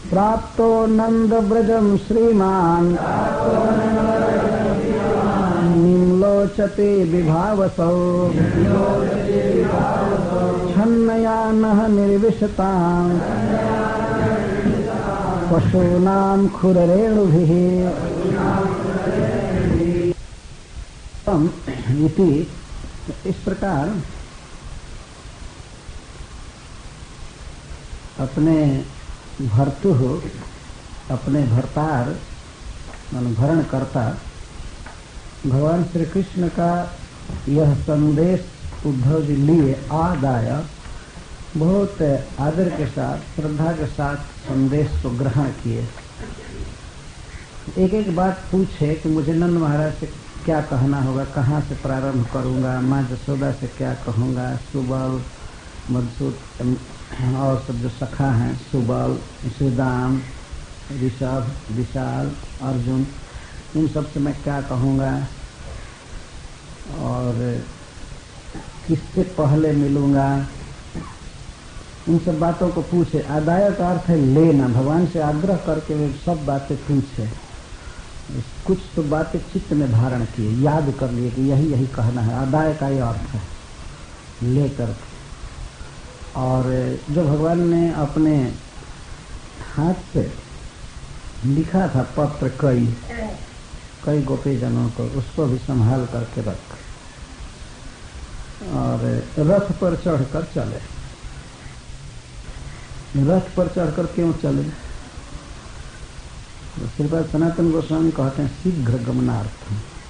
प्राप्तो नंद ब्रजम श्रीमान निम्लोचते विभावसौ छन्नया नः निर्विशताम् पशूनां खुररेणुभिः इति। इस प्रकार अपने भर्तु अपने भरतार मान भरण करता भगवान श्री कृष्ण का यह संदेश उद्धव जी लिए आदाय बहुत आदर के साथ श्रद्धा के साथ संदेश को ग्रहण किए। एक एक बात पूछे कि मुझे नंद महाराज से क्या कहना होगा, कहाँ से प्रारंभ करूँगा, माँ जसोदा से क्या कहूँगा, सुबल मधुसूद और सब जो सखा हैं, सुबल श्रीदाम ऋषभ विशाल अर्जुन, इन सब से मैं क्या कहूँगा और किससे पहले मिलूँगा, इन सब बातों को पूछे। आदाय का अर्थ है लेना, भगवान से आग्रह करके वे सब बातें पूछे। कुछ तो बातें चित्त में धारण किए, याद कर लिए कि यही यही कहना है। आदाय का यह अर्थ है लेकर के। और जो भगवान ने अपने हाथ से लिखा था पत्र कई गोपीजनों को, उसको भी संभाल करके रख और रथ पर चढ़कर चले। रथ पर चढ़कर क्यों चले? श्रीपाद सनातन गोस्वामी कहते हैं शीघ्र गमनार्थ,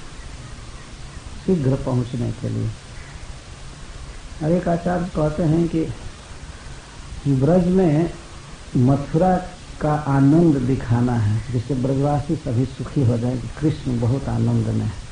शीघ्र पहुंचने के लिए। और एक आचार्य कहते हैं कि ब्रज में मथुरा का आनंद दिखाना है, जिससे ब्रजवासी सभी सुखी हो जाए कि कृष्ण बहुत आनंद में है।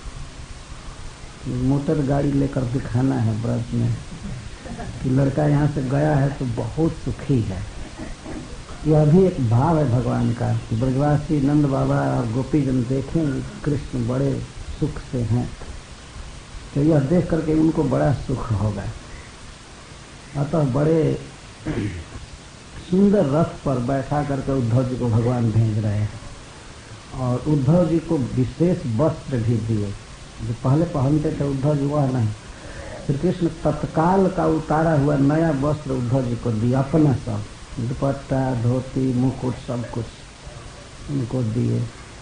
मोटर गाड़ी लेकर दिखाना है ब्रज में कि लड़का यहाँ से गया है तो बहुत सुखी है। यह भी एक भाव है भगवान का कि ब्रजवासी नंद बाबा और गोपीजन देखें कृष्ण बड़े सुख से हैं, तो यह देख करके उनको बड़ा सुख होगा। अतः बड़े सुंदर रथ पर बैठा करके उद्धव जी को भगवान भेज रहे हैं और उद्धव जी को विशेष वस्त्र भी दिए। जो पहले पहनते थे उद्धव जी वह नहीं, श्री कृष्ण तत्काल का उतारा हुआ नया वस्त्र उद्धव जी को दिया, अपना सब दुपट्टा धोती मुकुट सब कुछ उनको दिए।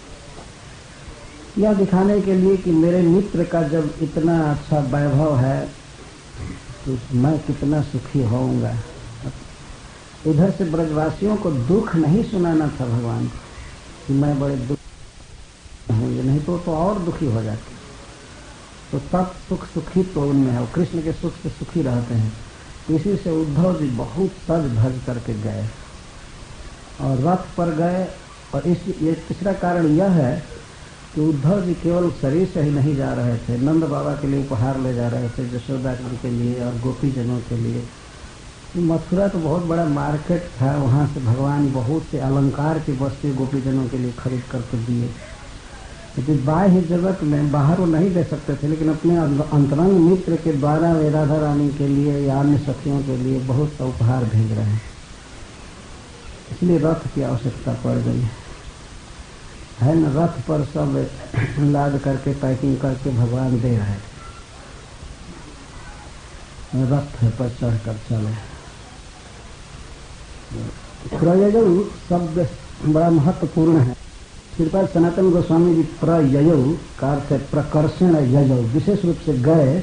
यह दिखाने के लिए कि मेरे मित्र का जब इतना अच्छा वैभव है तो मैं कितना सुखी होऊंगा। इधर से ब्रजवासियों को दुख नहीं सुनाना था भगवान को कि मैं बड़े दुख हूँ, नहीं तो और दुखी हो जाते। तो तब सुख सुखी तो उनमें है, कृष्ण के सुख से सुखी रहते हैं। इसी से उद्धव जी बहुत सज धज करके गए और रथ पर गए। और ये तीसरा कारण यह है कि उद्धव जी केवल शरीर से ही नहीं जा रहे थे, नंद बाबा के लिए उपहार ले जा रहे थे, जशोदा जी के लिए और गोपीजनों के लिए। मथुरा तो बहुत बड़ा मार्केट था, वहाँ से भगवान बहुत से अलंकार की वस्तु गोपीजनों के लिए खरीद करके दिए। लेकिन बाह्य जगत में बाहर वो नहीं दे सकते थे, लेकिन अपने अंतरंग मित्र के द्वारा वे राधा रानी के लिए या अन्य सखियों के लिए बहुत सा उपहार भेज रहे हैं। इसलिए रथ की आवश्यकता पड़ गई है न। रथ पर सब लाद करके पैकिंग करके भगवान दे रहे, रथ पर चढ़कर चले। प्रययौ शब्द बड़ा महत्वपूर्ण है। श्रीपाद सनातन गोस्वामी जी प्रययौ का अर्थ है प्रकर्षण ययौ, विशेष रूप से गए।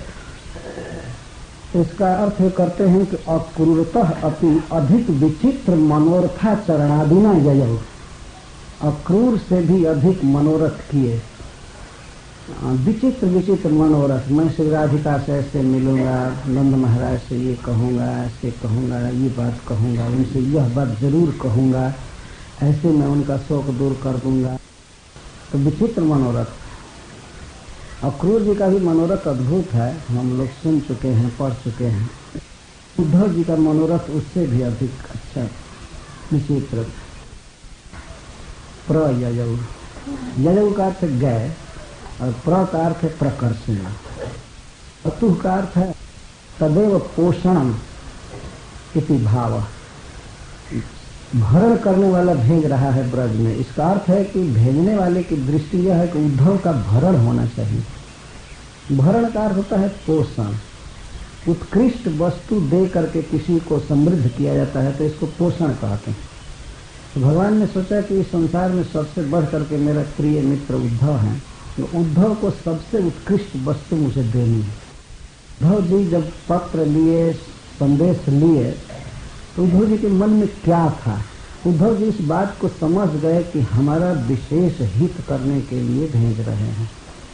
इसका अर्थ करते हैं कि अक्रूरतः अपि अधिक विचित्र मनोरथा चरणादिना ययौ, अक्रूर से भी अधिक मनोरथ किए। विचित्र विचित्र मनोरथ, मैं श्री राधिका से ऐसे मिलूंगा, नंद महाराज से ये कहूँगा, ऐसे कहूँगा, ये बात कहूँगा, उनसे यह बात जरूर कहूँगा, ऐसे मैं उनका शोक दूर कर दूंगा। तो विचित्र मनोरथ। अक्रूर जी का भी मनोरथ अद्भुत है, हम लोग सुन चुके हैं, पढ़ चुके हैं। उद्धव जी का मनोरथ उससे भी अधिक अच्छा विचित्र। प्रययौ, ययौ का अर्थ गए और प्र का अर्थ है प्रकर्षण, अतुः का अर्थ है तदेव पोषणम इति भाव। भरण करने वाला भेज रहा है ब्रज में। इसका अर्थ है कि भेजने वाले की दृष्टि यह है कि उद्धव का भरण होना चाहिए। भरण का अर्थ होता है पोषण। उत्कृष्ट वस्तु दे करके किसी को समृद्ध किया जाता है तो इसको पोषण कहते हैं। तो भगवान ने सोचा कि इस संसार में सबसे बढ़ करके मेरा प्रिय मित्र उद्धव है, तो उद्धव को सबसे उत्कृष्ट वस्तु मुझे देनी है। उद्धव जी जब पत्र लिए, संदेश लिए, तो उद्धव जी के मन में क्या था? उद्धव जी इस बात को समझ गए कि हमारा विशेष हित करने के लिए भेज रहे हैं।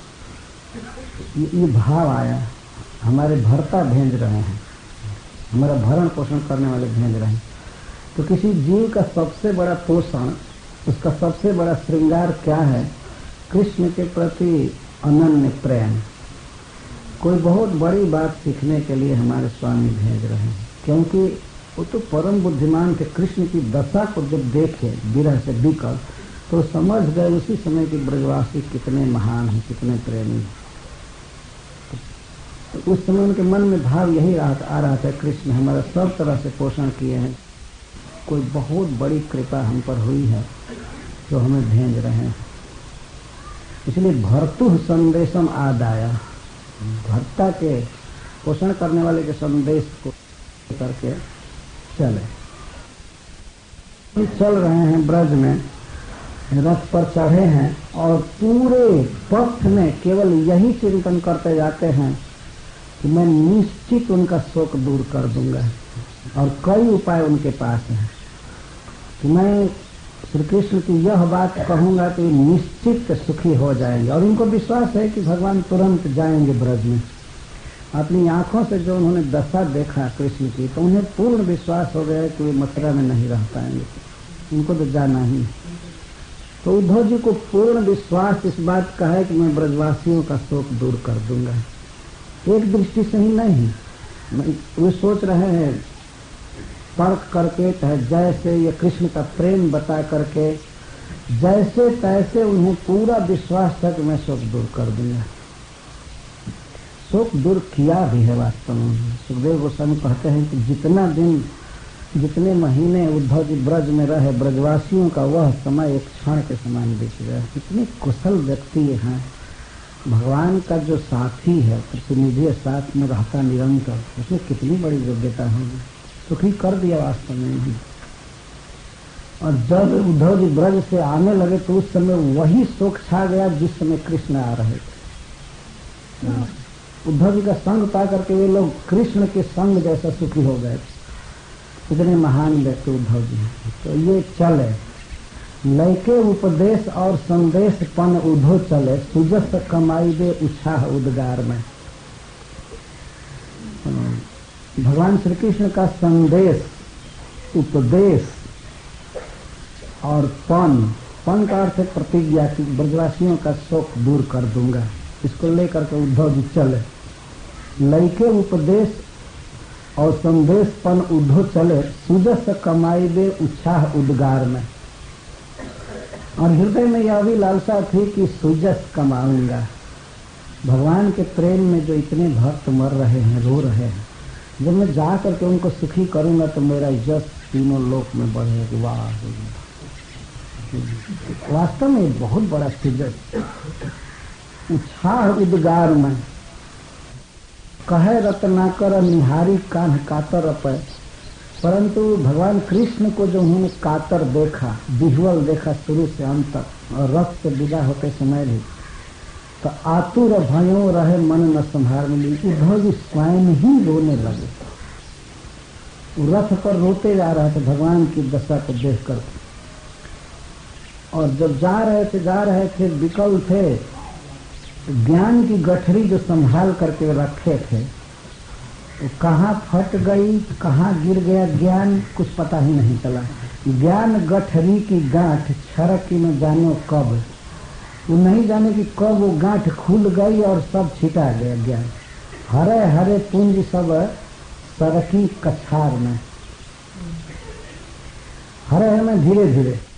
ये भाव आया, हमारे भर्ता भेज रहे हैं, हमारा भरण पोषण करने वाले भेज रहे हैं। तो किसी जीव का सबसे बड़ा पोषण, उसका सबसे बड़ा श्रृंगार क्या है? कृष्ण के प्रति अनन्य प्रेम। कोई बहुत बड़ी बात सीखने के लिए हमारे स्वामी भेज रहे हैं, क्योंकि वो तो परम बुद्धिमान के। कृष्ण की दशा को जब देखे विरह से बिकल, तो समझ गए उसी समय कि ब्रजवासी कितने महान हैं, कितने प्रेमी हैं। तो उस समय उनके मन में भाव यही आ रहा था, कृष्ण हमारा सब तरह से पोषण किए हैं, कोई बहुत बड़ी कृपा हम पर हुई है जो हमें भेज रहे हैं। इसलिए भर्तुः संदेशम आदाया, भर्ता के पोषण करने वाले के संदेश को करके चले। चल रहे हैं ब्रज में, रथ पर चढ़े हैं और पूरे पथ में केवल यही चिंतन करते जाते हैं कि मैं निश्चित उनका शोक दूर कर दूंगा। और कई उपाय उनके पास हैं कि मैं श्री कृष्ण की यह बात कहूंगा तो निश्चित सुखी हो जाएंगे। और उनको विश्वास है कि भगवान तुरंत जाएंगे ब्रज में। अपनी आंखों से जो उन्होंने दशा देखा कृष्ण की, तो उन्हें पूर्ण विश्वास हो गया कि वे मथुरा में नहीं रह पाएंगे, उनको तो जाना ही। तो उद्धव जी को पूर्ण विश्वास इस बात का है कि मैं ब्रजवासियों का शोक दूर कर दूंगा। एक दृष्टि से ही नहीं, वे सोच रहे हैं तर्क करके, चाहे जैसे ये कृष्ण का प्रेम बता करके, जैसे तैसे उन्हें पूरा विश्वास था कि मैं शोक दूर कर दूंगा। शोक दूर किया भी है वास्तव में। सुखदेव गोस्वामी कहते हैं कि जितने महीने उद्धव जी ब्रज में रहे, ब्रजवासियों का वह समय एक क्षण के समान बीत गया। कितने कुशल व्यक्ति हैं। भगवान का जो साथी है, प्रतिनिधि साथ में रहता निरंतर, उसमें कितनी बड़ी योग्यता होगी। सुखी कर दिया वास्तव में भी। और जब उद्धव जी ब्रज से आने लगे तो उस समय वही शोक छा गया जिस समय कृष्ण आ रहे थे। उद्धव जी का संग पा करके वे लोग कृष्ण के संग जैसा सुखी हो गए। इतने महान व्यक्ति उद्धव जी। तो ये चले लैके उपदेश और संदेश पन उद्धव चले, सुजस कमाई दे उत्साह उद्गार में। भगवान श्री कृष्ण का संदेश, उपदेश और पन का अर्थ है प्रतिज्ञा की ब्रजवासियों का शोक दूर कर दूंगा। इसको लेकर के उद्धव जी चले। लैके उपदेश और संदेश पन उद्धव चले, सुजस कमाई दे उत्साह उद्गार में। और हृदय में यह भी लालसा थी कि सुजस कमाऊंगा। भगवान के प्रेम में जो इतने भक्त मर रहे हैं, रो रहे हैं, जब मैं जा करके उनको सुखी करूंगा तो मेरा यश तीनों लोक में बढ़ेगा। वाह, वास्तव में बहुत बड़ा सुजस। उत्साह उद्गार में कहे रत्नाकर निहारी कान्ह कातर अपय। परंतु भगवान कृष्ण को जो उन्होंने कातर देखा, विजुअल देखा शुरू से अंत तक, और रथ से विदा होते समय भी, तो आतुर भयो रहे मन न संभार मिली। उद्धव जी स्वयं ही रोने लगे। रथ पर रोते जा रहे थे भगवान की दशा को देख कर। और जब जा रहे थे विकल थे, ज्ञान की गठरी जो संभाल करके रखे थे, वो कहाँ फट गई, कहाँ गिर गया ज्ञान, कुछ पता ही नहीं चला। ज्ञान गठरी की गांठ छरकी न जानो कब। वो नहीं जाने कि कब वो गांठ खुल गई और सब छिटा गया ज्ञान। हरे हरे पुंज सब सरकी कछार में। हरे हरे में धीरे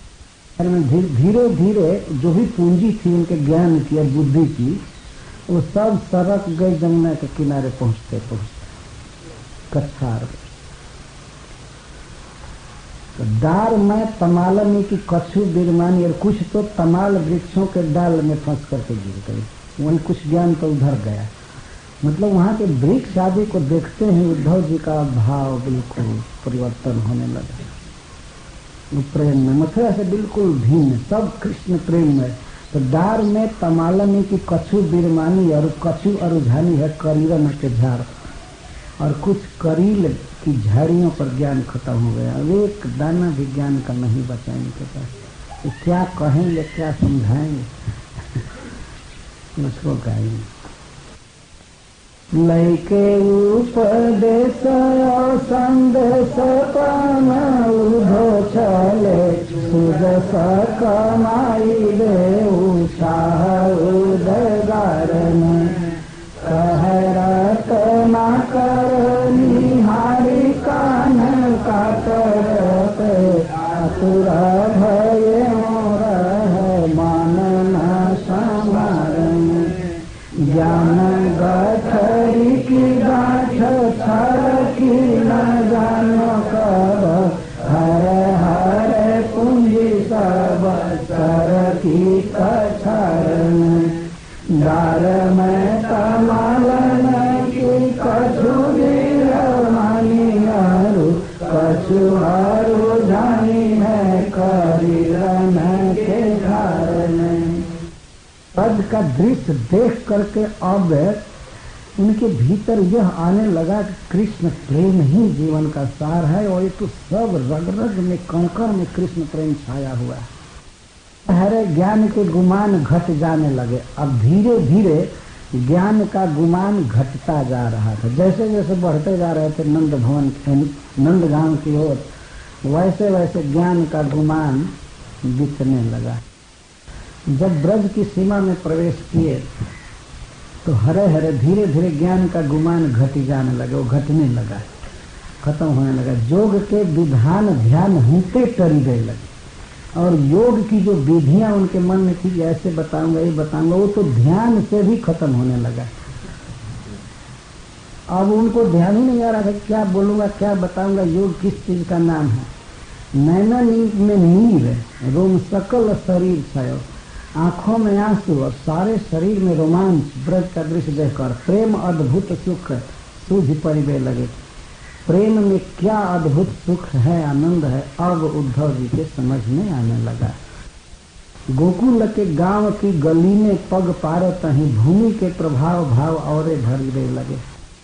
धीरे जो भी पूंजी थी उनके ज्ञान की और बुद्धि की, वो सब सरक गई जमुना के किनारे पहुंचते कछार। तो डार में तमालनी की कछु बिरमानी, और कुछ तो तमाल वृक्षों के डाल में फंस करके गिर गई, वही कुछ ज्ञान तो उधर गया। मतलब वहाँ के वृक्ष आदि को देखते ही उद्धव जी का भाव बिल्कुल परिवर्तन होने लगा। प्रेम में मथुरा से बिल्कुल भिन्न, सब कृष्ण प्रेम में। तो डार में तमालनी की कछु बिरमानी, और कछु अरुझानी है करीरन के झाड़, और कुछ करील की झाड़ियों पर ज्ञान खत्म हो गया। अब एक दाना भी ज्ञान का नहीं बचा इनके पास। तो क्या कहेंगे, क्या समझाएंगे, उसको कहेंगे। लैके उपदेश संदेश पान उधो चले सुजस कमाई दे उत्साह उदगारन कहरत ना कर निहारी कान कातरत असुर भय मोर मान न समारन ज्ञान गठरी की गाठ छर की न जानो कब हर हर पूंजी सब सर की कछरन दार में तमालन की कछु बिरमानी अरु कछु अरुझानी है करीरन के कारण। पद का दृश्य देख करके अब उनके भीतर यह आने लगा कि कृष्ण प्रेम ही जीवन का सार है, और ये तो सब रग रग में कंकड़ में कृष्ण प्रेम छाया हुआ है। हरे ज्ञान के गुमान घट जाने लगे। अब धीरे धीरे ज्ञान का गुमान घटता जा रहा था। जैसे जैसे बढ़ते जा रहे थे नंद भवन नंदगांव की ओर, वैसे वैसे ज्ञान का गुमान बीतने लगा। जब ब्रज की सीमा में प्रवेश किए तो हरे हरे धीरे धीरे ज्ञान का गुमान घटी जाने लगे, वो घटने लगा, खत्म होने लगा। योग के विधान ध्यान होते टरी गए लगे, और योग की जो विधियां उनके मन में थी, ऐसे बताऊंगा ये बताऊंगा, वो तो ध्यान से भी खत्म होने लगा। अब उनको ध्यान ही नहीं आ रहा था क्या बोलूंगा, क्या बताऊंगा, योग किस चीज का नाम है। नैना नींद में नीर, रोम सकल शरीर छायो, आंखों में आंसू और सारे शरीर में रोमांच। ब्रज का दृश्य देखकर प्रेम अद्भुत सुख सूझ परिवे लगे। प्रेम में क्या अद्भुत सुख है, आनंद है, अब उद्धव जी के समझ में आने लगा। गोकुल के गांव की गली में पग पारत ही भूमि के प्रभाव भाव और भरने लगे।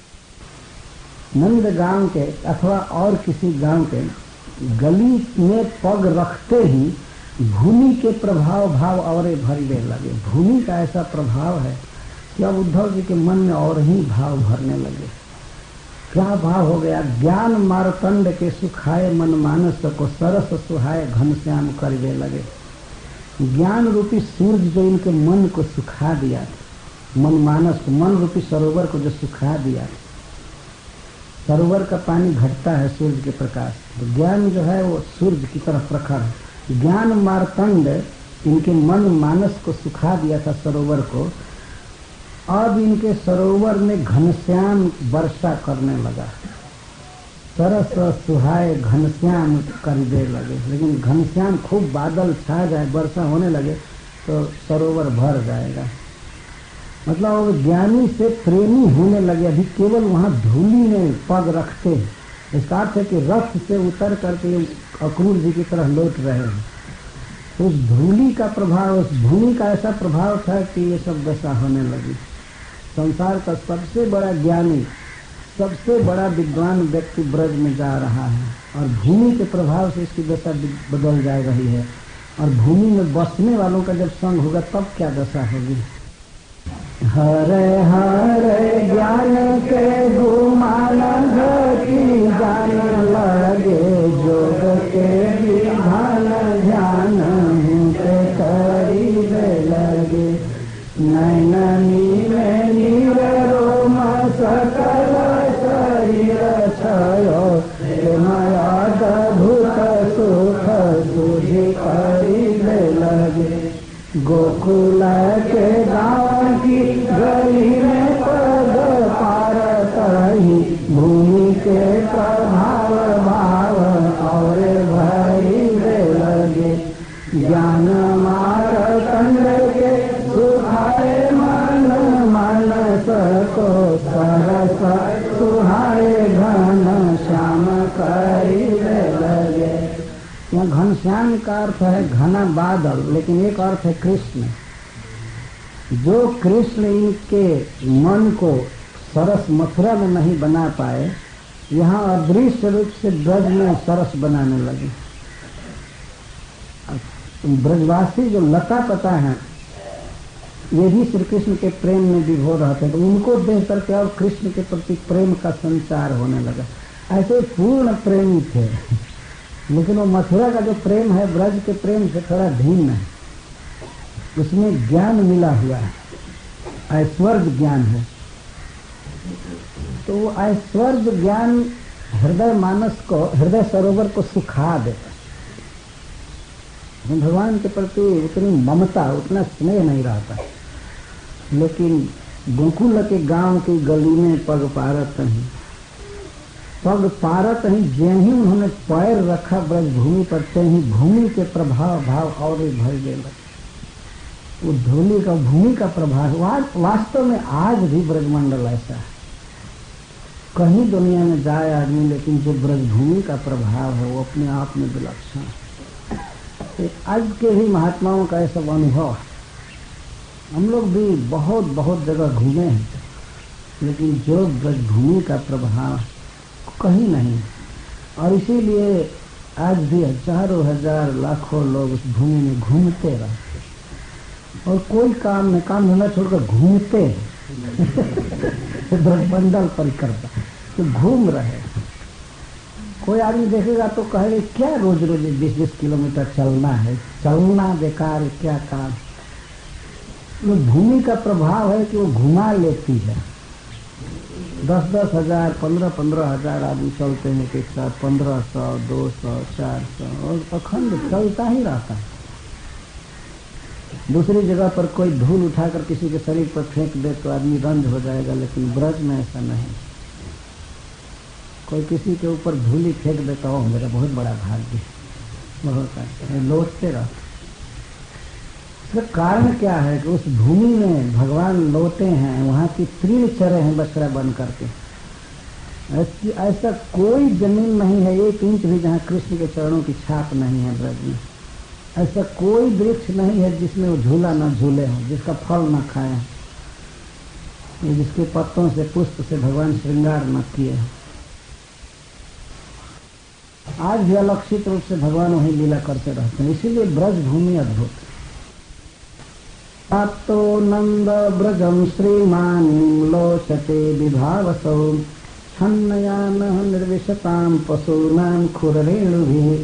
नंद गांव के अथवा और किसी गांव के गली में पग रखते ही भूमि के प्रभाव भाव और भरने लगे। भूमि का ऐसा प्रभाव है कि अब उद्धव जी के मन में और ही भाव भरने लगे। क्या भाव हो गया, ज्ञान मारतंड के सुखाए मन मानस को सरस सुहाए घनश्याम करने लगे। ज्ञान रूपी सूर्य जो इनके मन को सुखा दिया, मन मानस को, मन रूपी सरोवर को जो सुखा दिया, सरोवर का पानी घटता है सूर्य के प्रकाश, तो ज्ञान जो है वो सूर्य की तरफ प्रखर है। ज्ञान मारतंड इनके मन मानस को सुखा दिया था सरोवर को, अब इनके सरोवर में घनश्याम वर्षा करने लगा। सरस सुहाए घनश्याम कर दे लगे। लेकिन घनश्याम खूब बादल छा जाए, वर्षा होने लगे तो सरोवर भर जाएगा। मतलब अब ज्ञानी से प्रेमी होने लगे। अभी केवल वहाँ धूली में पग रखते हैं, इसका अर्थ है कि रथ से उतर करके अक्रूर जी की तरफ लौट रहे हैं। उस धूली का प्रभाव, उस भूमि का ऐसा प्रभाव था कि ये सब दशा होने लगी। संसार का सबसे बड़ा ज्ञानी, सबसे बड़ा विद्वान व्यक्ति ब्रज में जा रहा है, और भूमि के प्रभाव से इसकी दशा बदल जा रही है। और भूमि में बसने वालों का जब संग होगा तब क्या दशा होगी। हरे हरे ज्ञान के गुमान घटी जाने लगे, जोग के विधान ध्यान के खरीदे लगे। नैननी में नीर रोम सकल शरीर छयो, अद्भुत सुख सूझ खरीदे लगे। गोकुल के गाँव की गली में पग पारत ही भूमि के प्रभाव भाव और भर ज्ञान मार्कंड के सुहाए मन मानस को सरस सुहाए घन श्याम करी लगे। यहाँ घनश्याम का अर्थ है घना बादल, लेकिन एक अर्थ है कृष्ण। जो कृष्ण इनके मन को सरस मथुरा में नहीं बना पाए, यहाँ अदृश्य रूप से ब्रज में सरस बनाने लगे। ब्रजवासी जो लता पता है, ये भी श्री कृष्ण के प्रेम में विभोर रहते हैं, तो उनको देख करके और कृष्ण के प्रति प्रेम का संचार होने लगा। ऐसे पूर्ण प्रेमी थे, लेकिन वो मथुरा का जो प्रेम है ब्रज के प्रेम से थोड़ा भिन्न है। उसमें ज्ञान मिला हुआ है, ऐश्वर्य ज्ञान है। तो वो ऐश्वर्य ज्ञान हृदय मानस को, हृदय सरोवर को सुखा देता। भगवान के प्रति उतनी ममता, उतना स्नेह नहीं रहता। लेकिन गोकुल के गांव की गली में पग पारत ही जे ही उन्होंने पैर रखा ब्रज भूमि पर, ते ही भूमि के प्रभाव भाव और भी भर गए। वो धूलि का, भूमि का प्रभाव वास्तव में आज भी ब्रजमंडल ऐसा है। कहीं दुनिया में जाए आदमी, लेकिन जो ब्रजभूमि का प्रभाव है वो अपने आप में विलक्षण है। आज के भी महात्माओं का ऐसा अनुभव है। हम लोग भी बहुत बहुत जगह घूमे हैं, लेकिन जो ब्रजभूमि का प्रभाव कहीं नहीं। और इसीलिए आज भी हजारों हजार लाखों लोग उस भूमि में घूमते रहते और कोई काम में, काम धंधा छोड़कर घूमते ब्रजमंडल परिक्रमा तो घूम रहे। कोई आदमी देखेगा तो कहेगा क्या रोज रोज 20-20 किलोमीटर चलना है, चलना बेकार, क्या काम। वो भूमि का प्रभाव है कि वो घुमा लेती है। 10-10 हजार, 15-15 हजार आदमी चलते हैं एक साथ, 1500, 200, 400 और अखंड चलता ही रहता है। दूसरी जगह पर कोई धूल उठाकर किसी के शरीर पर फेंक दे तो आदमी रंज हो जाएगा, लेकिन ब्रज में ऐसा नहीं। कोई किसी के ऊपर धूली फेंक देता हो, मेरा बहुत बड़ा भाग्य, बहुत अच्छा, लौटते रहते। इसका कारण क्या है कि उस भूमि में भगवान लौटे हैं, वहाँ की तीन चरे हैं बछड़ा बन करके। ऐसा कोई जमीन नहीं है 1 इंच भी जहाँ कृष्ण के चरणों की छाप नहीं है ब्रज में। ऐसा कोई वृक्ष नहीं है जिसमें वो झूला न झूले हो, जिसका फल न खाए, जिसके पत्तों से, पुष्प से भगवान श्रृंगार न किए। आज भी अलक्षित रूप से भगवान वही लीला करते रहते हैं, इसीलिए ब्रज भूमि अद्भुत। प्राप्तो नंद ब्रजम श्रीमान लोचते विभावसौ छन्नयान निर्विशताम पशूनां खुररेणुभिः।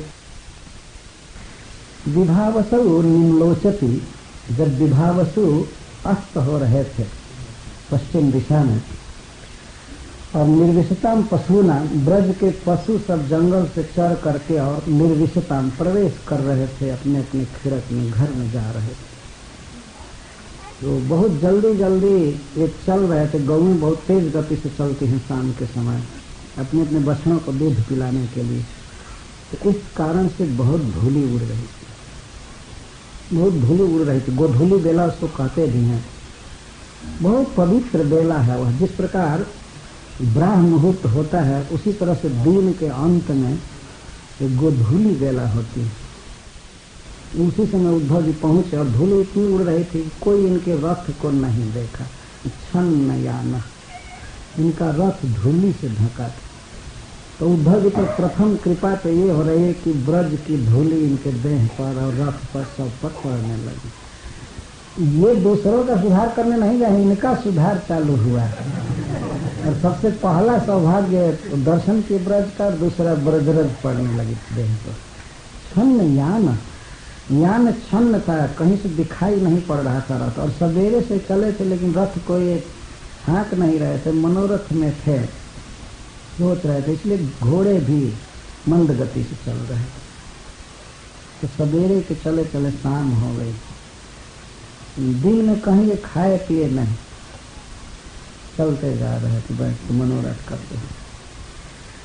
विभावसु निम्लोचती, जब विभावसु अस्त हो रहे थे पश्चिम दिशा में, और निर्विशताम पशुनाम, ब्रज के पशु सब जंगल से चर करके और निर्विशताम प्रवेश कर रहे थे, अपने अपने खिरक में, घर में जा रहे थे। तो बहुत जल्दी जल्दी ये चल रहे थे। गौएं बहुत तेज गति से चलती हैं शाम के समय अपने अपने बछड़ों को दूध पिलाने के लिए। तो इस कारण से बहुत धूली उड़ रही थी, बहुत धूली उड़ रही थी। गोधूली बेला उसको कहते भी हैं। बहुत पवित्र बेला है वह। जिस प्रकार ब्राह्म मुहूर्त होता है, उसी तरह से दिन के अंत में एक गोधूली बेला होती है। उसी समय उद्धव जी पहुंचे और धूली इतनी उड़ रही थी, कोई इनके रथ को नहीं देखा। छन्नयान, इनका रथ धूली से ढका था। तो उद्धव जी की प्रथम कृपा तो ये हो रही है कि ब्रज की धूली इनके देह पर और रथ पर सब पर पड़ने लगी। ये दूसरों का सुधार करने नहीं गए, इनका सुधार चालू हुआ। और सबसे पहला सौभाग्य दर्शन के ब्रज का, दूसरा ब्रजरज पड़ने लगी देह पर। छन्न यान, यान छन्न था, कहीं से दिखाई नहीं पड़ रहा था रथ। और सवेरे से चले थे, लेकिन रथ को ये हाँक नहीं रहे थे, मनोरथ में थे, सोच रहे थे, इसलिए घोड़े भी मंद गति से चल रहे थे। तो सवेरे के चले चले शाम हो गई। दिन में कहीं ये खाए पिए नहीं, चलते जा रहे थे, बैठ के मनोरथ करते हैं।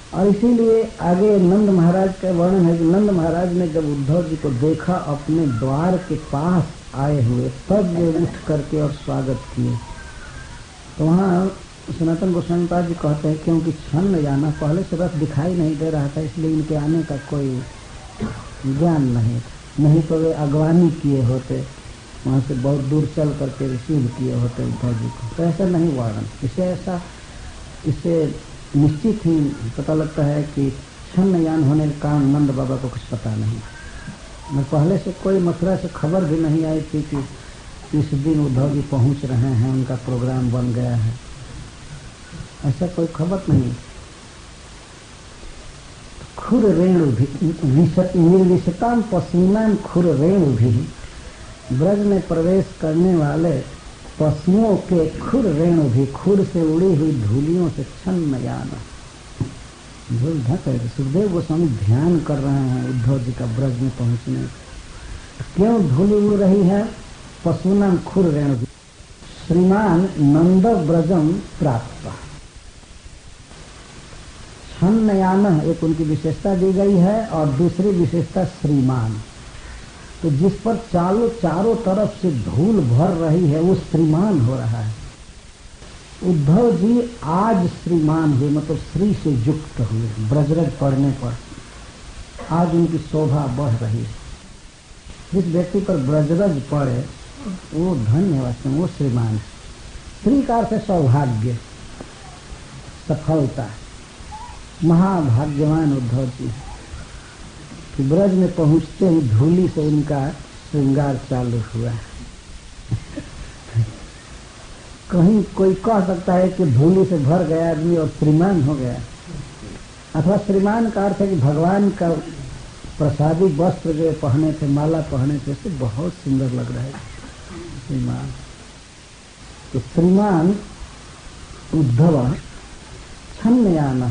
और इसीलिए आगे नंद महाराज का वर्णन है कि नंद महाराज ने जब उद्धव जी को देखा अपने द्वार के पास आए हुए, तब वे उठ करके और स्वागत किए। तो वहाँ सनातन गोस्वामी पाद जी कहते हैं क्योंकि छन्न जाना, पहले से रथ दिखाई नहीं दे रहा था, इसलिए इनके आने का कोई ज्ञान नहीं तो वे अगवानी किए होते, वहाँ से बहुत दूर चल करके रिसीव किए होते उद्धव जी को। तो ऐसा नहीं वर्णन, इससे निश्चित ही पता लगता है कि छन्नयान होने के कारण नंद बाबा को कुछ पता नहीं। मैं पहले से कोई मथुरा से खबर भी नहीं आई थी कि इस दिन उद्धव जी पहुँच रहे हैं, उनका प्रोग्राम बन गया है, ऐसा कोई खबर नहीं। खुर रेणु भी निर्विशताम पसीनाम खुर रेणु भी, ब्रज में प्रवेश करने वाले पशुओं के खुर रेणु भी, खुर से उड़ी हुई धूलियों से छन्नयान, धूल ढक है। सुखदेव गोस्वामी ध्यान कर रहे हैं उद्धव जी का ब्रज में पहुंचने। क्यों धूली उड़ रही है? पशुनाम खुर रेणु भी। श्रीमान नंद ब्रजम प्राप्त, छन्नयान एक उनकी विशेषता दी गई है, और दूसरी विशेषता श्रीमान। तो जिस पर चारों तरफ से धूल भर रही है वो श्रीमान हो रहा है। उद्धव जी आज श्रीमान हुए, मतलब श्री से युक्त हुए। ब्रजरज पढ़ने पर आज उनकी शोभा बढ़ रही है। जिस व्यक्ति पर ब्रजरज पड़े वो धन्य वास्तव में, वो श्रीमान। श्री का अर्थ है सौभाग्य, सफलता। महाभाग्यवान उद्धव जी कि ब्रज में पहुंचते ही धूली से उनका श्रृंगार चालू हुआ। कहीं कोई कह सकता है कि धूली से भर गया आदमी और श्रीमान हो गया, अथवा श्रीमान का अर्थ है कि भगवान का प्रसादी वस्त्र जो पहने थे, माला पहने थे, उससे बहुत सुंदर लग रहा है श्रीमान। तो श्रीमान उद्धव छन्नयान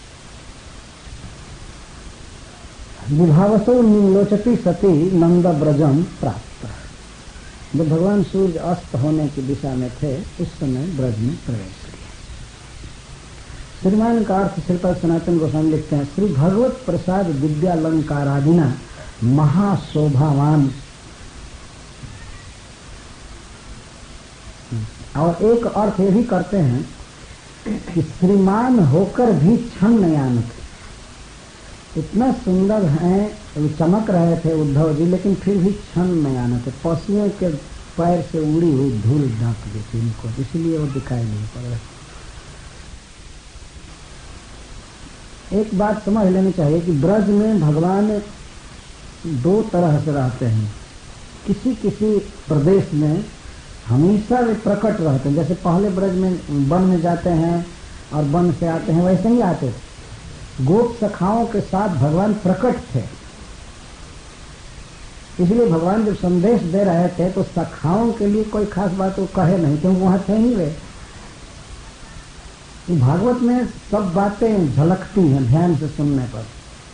विभावसो निलोचती सती नंद ब्रजम प्राप्त। जब भगवान सूर्य अस्त होने की दिशा में थे उस समय ब्रज में प्रवेश किया। श्रीमान का अर्थ श्रीपाद सनातन गोस्वामी लिखते हैं, श्री भगवत प्रसाद विद्यालंकारादिना महाशोभावान। और एक अर्थ ये भी करते हैं कि श्रीमान होकर भी छन्नयान थे। इतना सुंदर है, चमक रहे थे उद्धव जी, लेकिन फिर भी छन्नयान थे। पशुओं के पैर से उड़ी हुई धूल ढक दी थी इनको, इसलिए वो दिखाई नहीं पड़ रहे। एक बात समझ लेनी चाहिए कि ब्रज में भगवान दो तरह से रहते हैं। किसी किसी प्रदेश में हमेशा वे प्रकट रहते हैं, जैसे पहले ब्रज में वन में जाते हैं और वन से आते हैं, वैसे ही आते थे। गोप सखाओं के साथ भगवान प्रकट थे, इसलिए भगवान जब संदेश दे रहे थे तो सखाओं के लिए कोई खास बात वो कहे नहीं, क्योंकि वहां थे ही वे। भागवत में सब बातें झलकती हैं ध्यान से सुनने पर।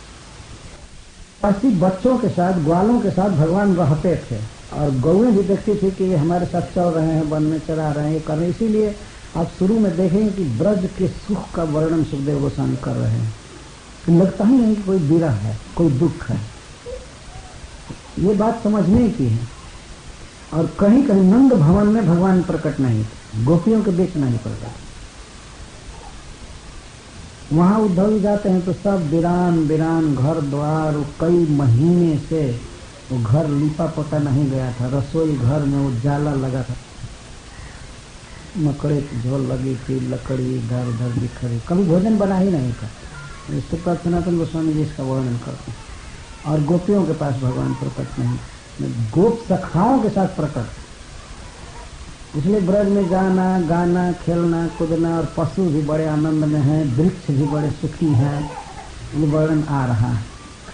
ऐसी बच्चों के साथ, ग्वालों के साथ भगवान रहते थे, और गौएं भी देखती थी कि ये हमारे साथ चल रहे हैं, वन में चरा रहे हैं, ये कर रहे हैं। इसीलिए आप शुरू में देखेंगे कि ब्रज के सुख का वर्णन सुखदेव गोस्वामी कर रहे हैं। तो लगता ही नहीं कि कोई विरह है, कोई दुख है। ये बात समझने की है। और कहीं कहीं नंद भवन में भगवान प्रकट नहीं थे, गोपियों के बीच नहीं प्रकट। वहां उद्धव जाते हैं तो सब वीरान घर द्वार, कई महीने से वो घर लिपा पोता नहीं गया था। रसोई घर में उजाला लगा था, मकड़े की झोल लगी थी, लकड़ी इधर उधर बिखरी, कभी भोजन बना ही नहीं था। श्रीपाद सनातन गोस्वामी जी इसका वर्णन करते हैं। और गोपियों के पास भगवान प्रकट नहीं, गोप सखाओं के साथ प्रकट। इसलिए ब्रज में जाना, गाना, खेलना, कूदना, और पशु भी बड़े आनंद में हैं, वृक्ष भी बड़े सुखी हैं, ये वर्णन आ रहा है।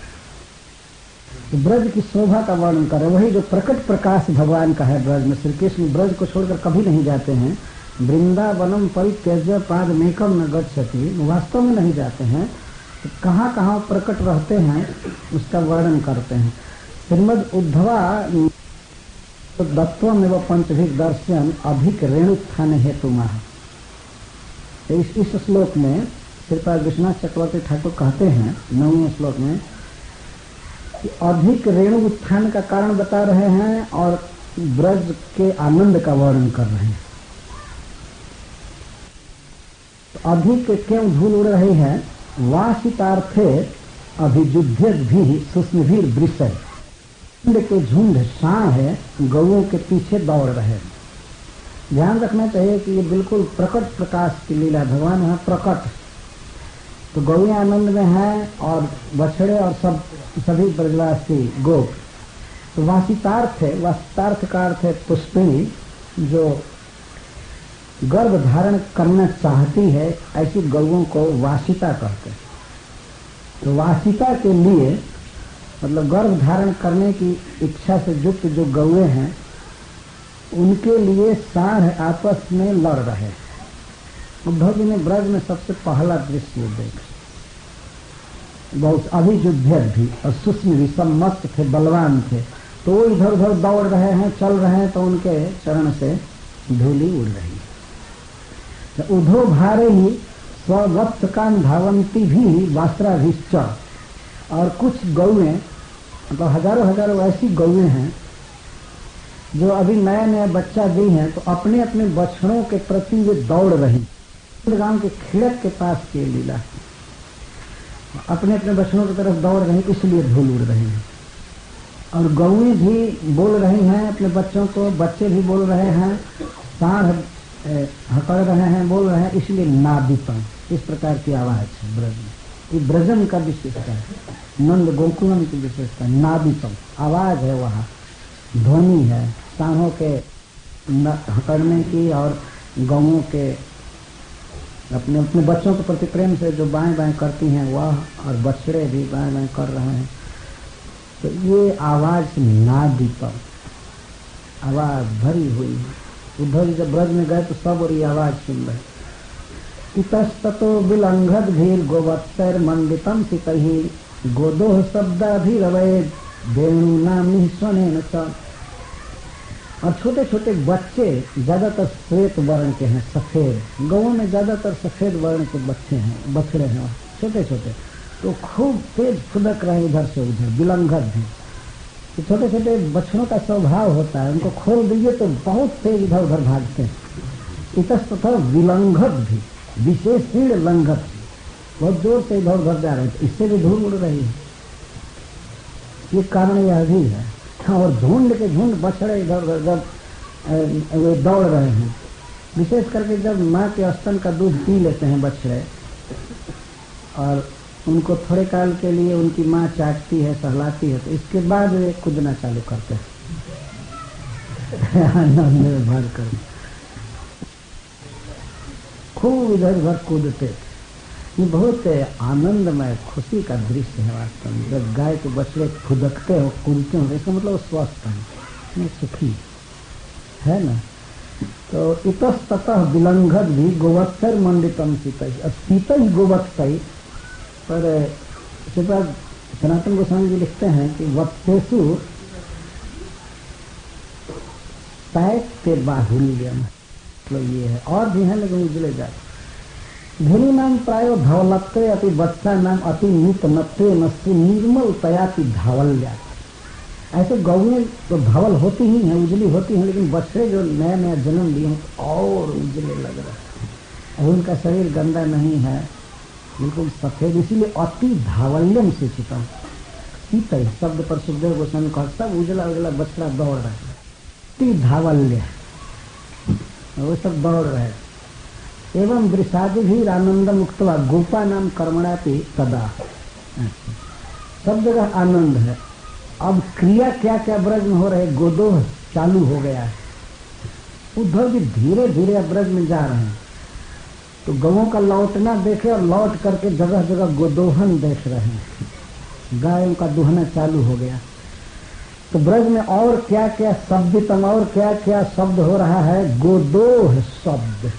तो ब्रज की शोभा का वर्णन करे, वही जो प्रकट प्रकाश भगवान का है ब्रज में। श्री कृष्ण ब्रज को छोड़कर कभी नहीं जाते हैं। वृंदावनम परित्यज्य पादमेकम न गच्छति, वास्तव में नहीं जाते हैं। तो कहाँ कहाँ प्रकट रहते हैं उसका वर्णन करते हैं। श्रीमद उद्धवा दत्तम एवं पंचभिक दर्शन अधिक रेणुत्थान हेतु माह। इस श्लोक में श्रीपाद विश्वनाथ चक्रवर्ती ठाकुर कहते हैं 9वें श्लोक में कि अधिक रेणु उत्थान का कारण बता रहे हैं और ब्रज के आनंद का वर्णन कर रहे हैं। तो अधिक क्यों धूल उड़ रही है? वासितार्थे अभिजुद्ध भी सुस्मभीर वृषय, झुंड के झुंड सांड है गौओं के पीछे दौड़ रहे हैं। ध्यान रखना चाहिए कि ये बिल्कुल प्रकट प्रकाश की लीला, भगवान यहाँ प्रकट। तो गौएं आनंद में है और बछड़े और सभी ब्रजवासी गोप। तो वासितार्थ है, वासितार्थ का अर्थ है पुष्पिणी, जो गर्भ धारण करना चाहती है, ऐसी गौओं को वासिता कहते हैं। तो वासिता के लिए मतलब गर्भ धारण करने की इच्छा से युक्त जो गौएं हैं उनके लिए सांड आपस में लड़ रहे हैं। उद्धव जी ने ब्रज में सबसे पहला दृश्य देख, बहुत अभियुद्ध भी और सुस्म भी, सब मस्त थे, बलवान थे। तो वो इधर उधर दौड़ रहे हैं, चल रहे हैं, तो उनके चरण से धूली उड़ रही है। तो उद्धव भारे ही स्ववत्स कान धावंती भी वास्त्राभिश्च, और कुछ गौएं मतलब हजारों ऐसी गौएं हैं जो अभी नया नया बच्चा दी हैं, तो अपने अपने बछड़ों के प्रति वे दौड़ रही। गांव के खिड़क के पास के लीला, अपने अपने बछड़ों की तरफ दौड़ रही, इसलिए धूल उड़ रही है। और गौएं भी बोल रही हैं अपने बच्चों को, बच्चे भी बोल रहे हैं, सांड हकड़ रहे हैं, बोल रहे हैं, इसलिए नादितम, इस प्रकार की आवाज है ब्रज में। ये ब्रजम का विशेषता है, नंद गोकुलम की विशेषता है। नादितम आवाज है, वहाँ ध्वनि है सांडों के हकड़ने की और गौओं के अपने अपने बच्चों के प्रति प्रेम से जो बाएं बाएं करती हैं वह, और बछड़े भी बाएं बाएं कर रहे हैं। तो ये आवाज नादीपम, आवाज भरी हुई है। उद्धव जी जब ब्रज में गए तो सब और ये आवाज सुन रहे। इतस्ततो विलंघत भीर गोवत्सर मंडितम सिकही गोदोह शब्दाभिरवै वेणु नामी स्वनेन च। और छोटे छोटे बच्चे ज्यादातर श्वेत वर्ण के हैं, सफेद। गौओं में ज्यादातर सफेद वर्ण के बच्चे हैं, बछड़े हैं छोटे छोटे, तो खूब तेज फुदक रहे इधर से उधर, विलंघत भी। तो छोटे छोटे बछड़ों का स्वभाव होता है, उनको खोल दीजिए तो बहुत तेज इधर उधर भागते हैं। इतस्ततः विलंघत भी, विशेषण लंघत भी, बहुत जोर से इधर उधर जा रहे हैं, इससे भी धूल उड़ रही है। ये कारण यह भी है। और झुंड के झुंड बछड़े इधर उधर जब दौड़ रहे हैं, विशेष करके जब माँ के स्तन का दूध पी लेते हैं बछड़े, और उनको थोड़े काल के लिए उनकी माँ चाटती है, सहलाती है, तो इसके बाद वे कूदना चालू करते हैं आनंद में भर कर, खूब इधर उधर कूदते थे। ये बहुत आनंदमय खुशी का दृश्य है वास्तव में। जब गाय के बछड़े फुदकते हो, कूदते हो, इसका मतलब स्वस्थ है, सुखी है ना। तो इतस्ततः विलंघत भी गोवत्सर मंडितम सीतई, अब सीतई गोवत्सई पर सनातन गोस्वामी जी लिखते हैं कि वत्सेसु पैक के बाहुल्यम, मतलब ये है, और भी है लेकिन उजले जाते। धुनी नाम प्रायो धवलत्रे अति बच्चा नाम अति नित नत्रे नस्सी निर्मल तयाति धावल्या। ऐसे गौएं तो धवल होती ही हैं, उजली होती हैं, लेकिन बछड़े जो नया नया जन्म लिए हैं और उजले लग रहे हैं। और उनका शरीर गंदा नहीं है, बिल्कुल सफेद, इसीलिए अति धावल्यम से चिता सीत शब्द पर सुखदेव गोस्वामी कहा, सब उजला उजला बछड़ा दौड़ रहा है, अति धावल्य, वो सब दौड़ रहे हैं। एवं वृषादि भी आनंदम उक्तवा गोपा नाम कर्मणापि तदा, सब जगह आनंद है। अब क्रिया क्या क्या ब्रज में हो रहे, गोदोह चालू हो गया है। उद्धव जी धीरे धीरे ब्रज में जा रहे हैं, तो गवों का लौटना देखे और लौट करके जगह जगह गोदोहन देख रहे हैं, गायों का दुहना चालू हो गया। तो ब्रज में और क्या क्या शब्द, और क्या क्या शब्द हो रहा है, गोदोह शब्द,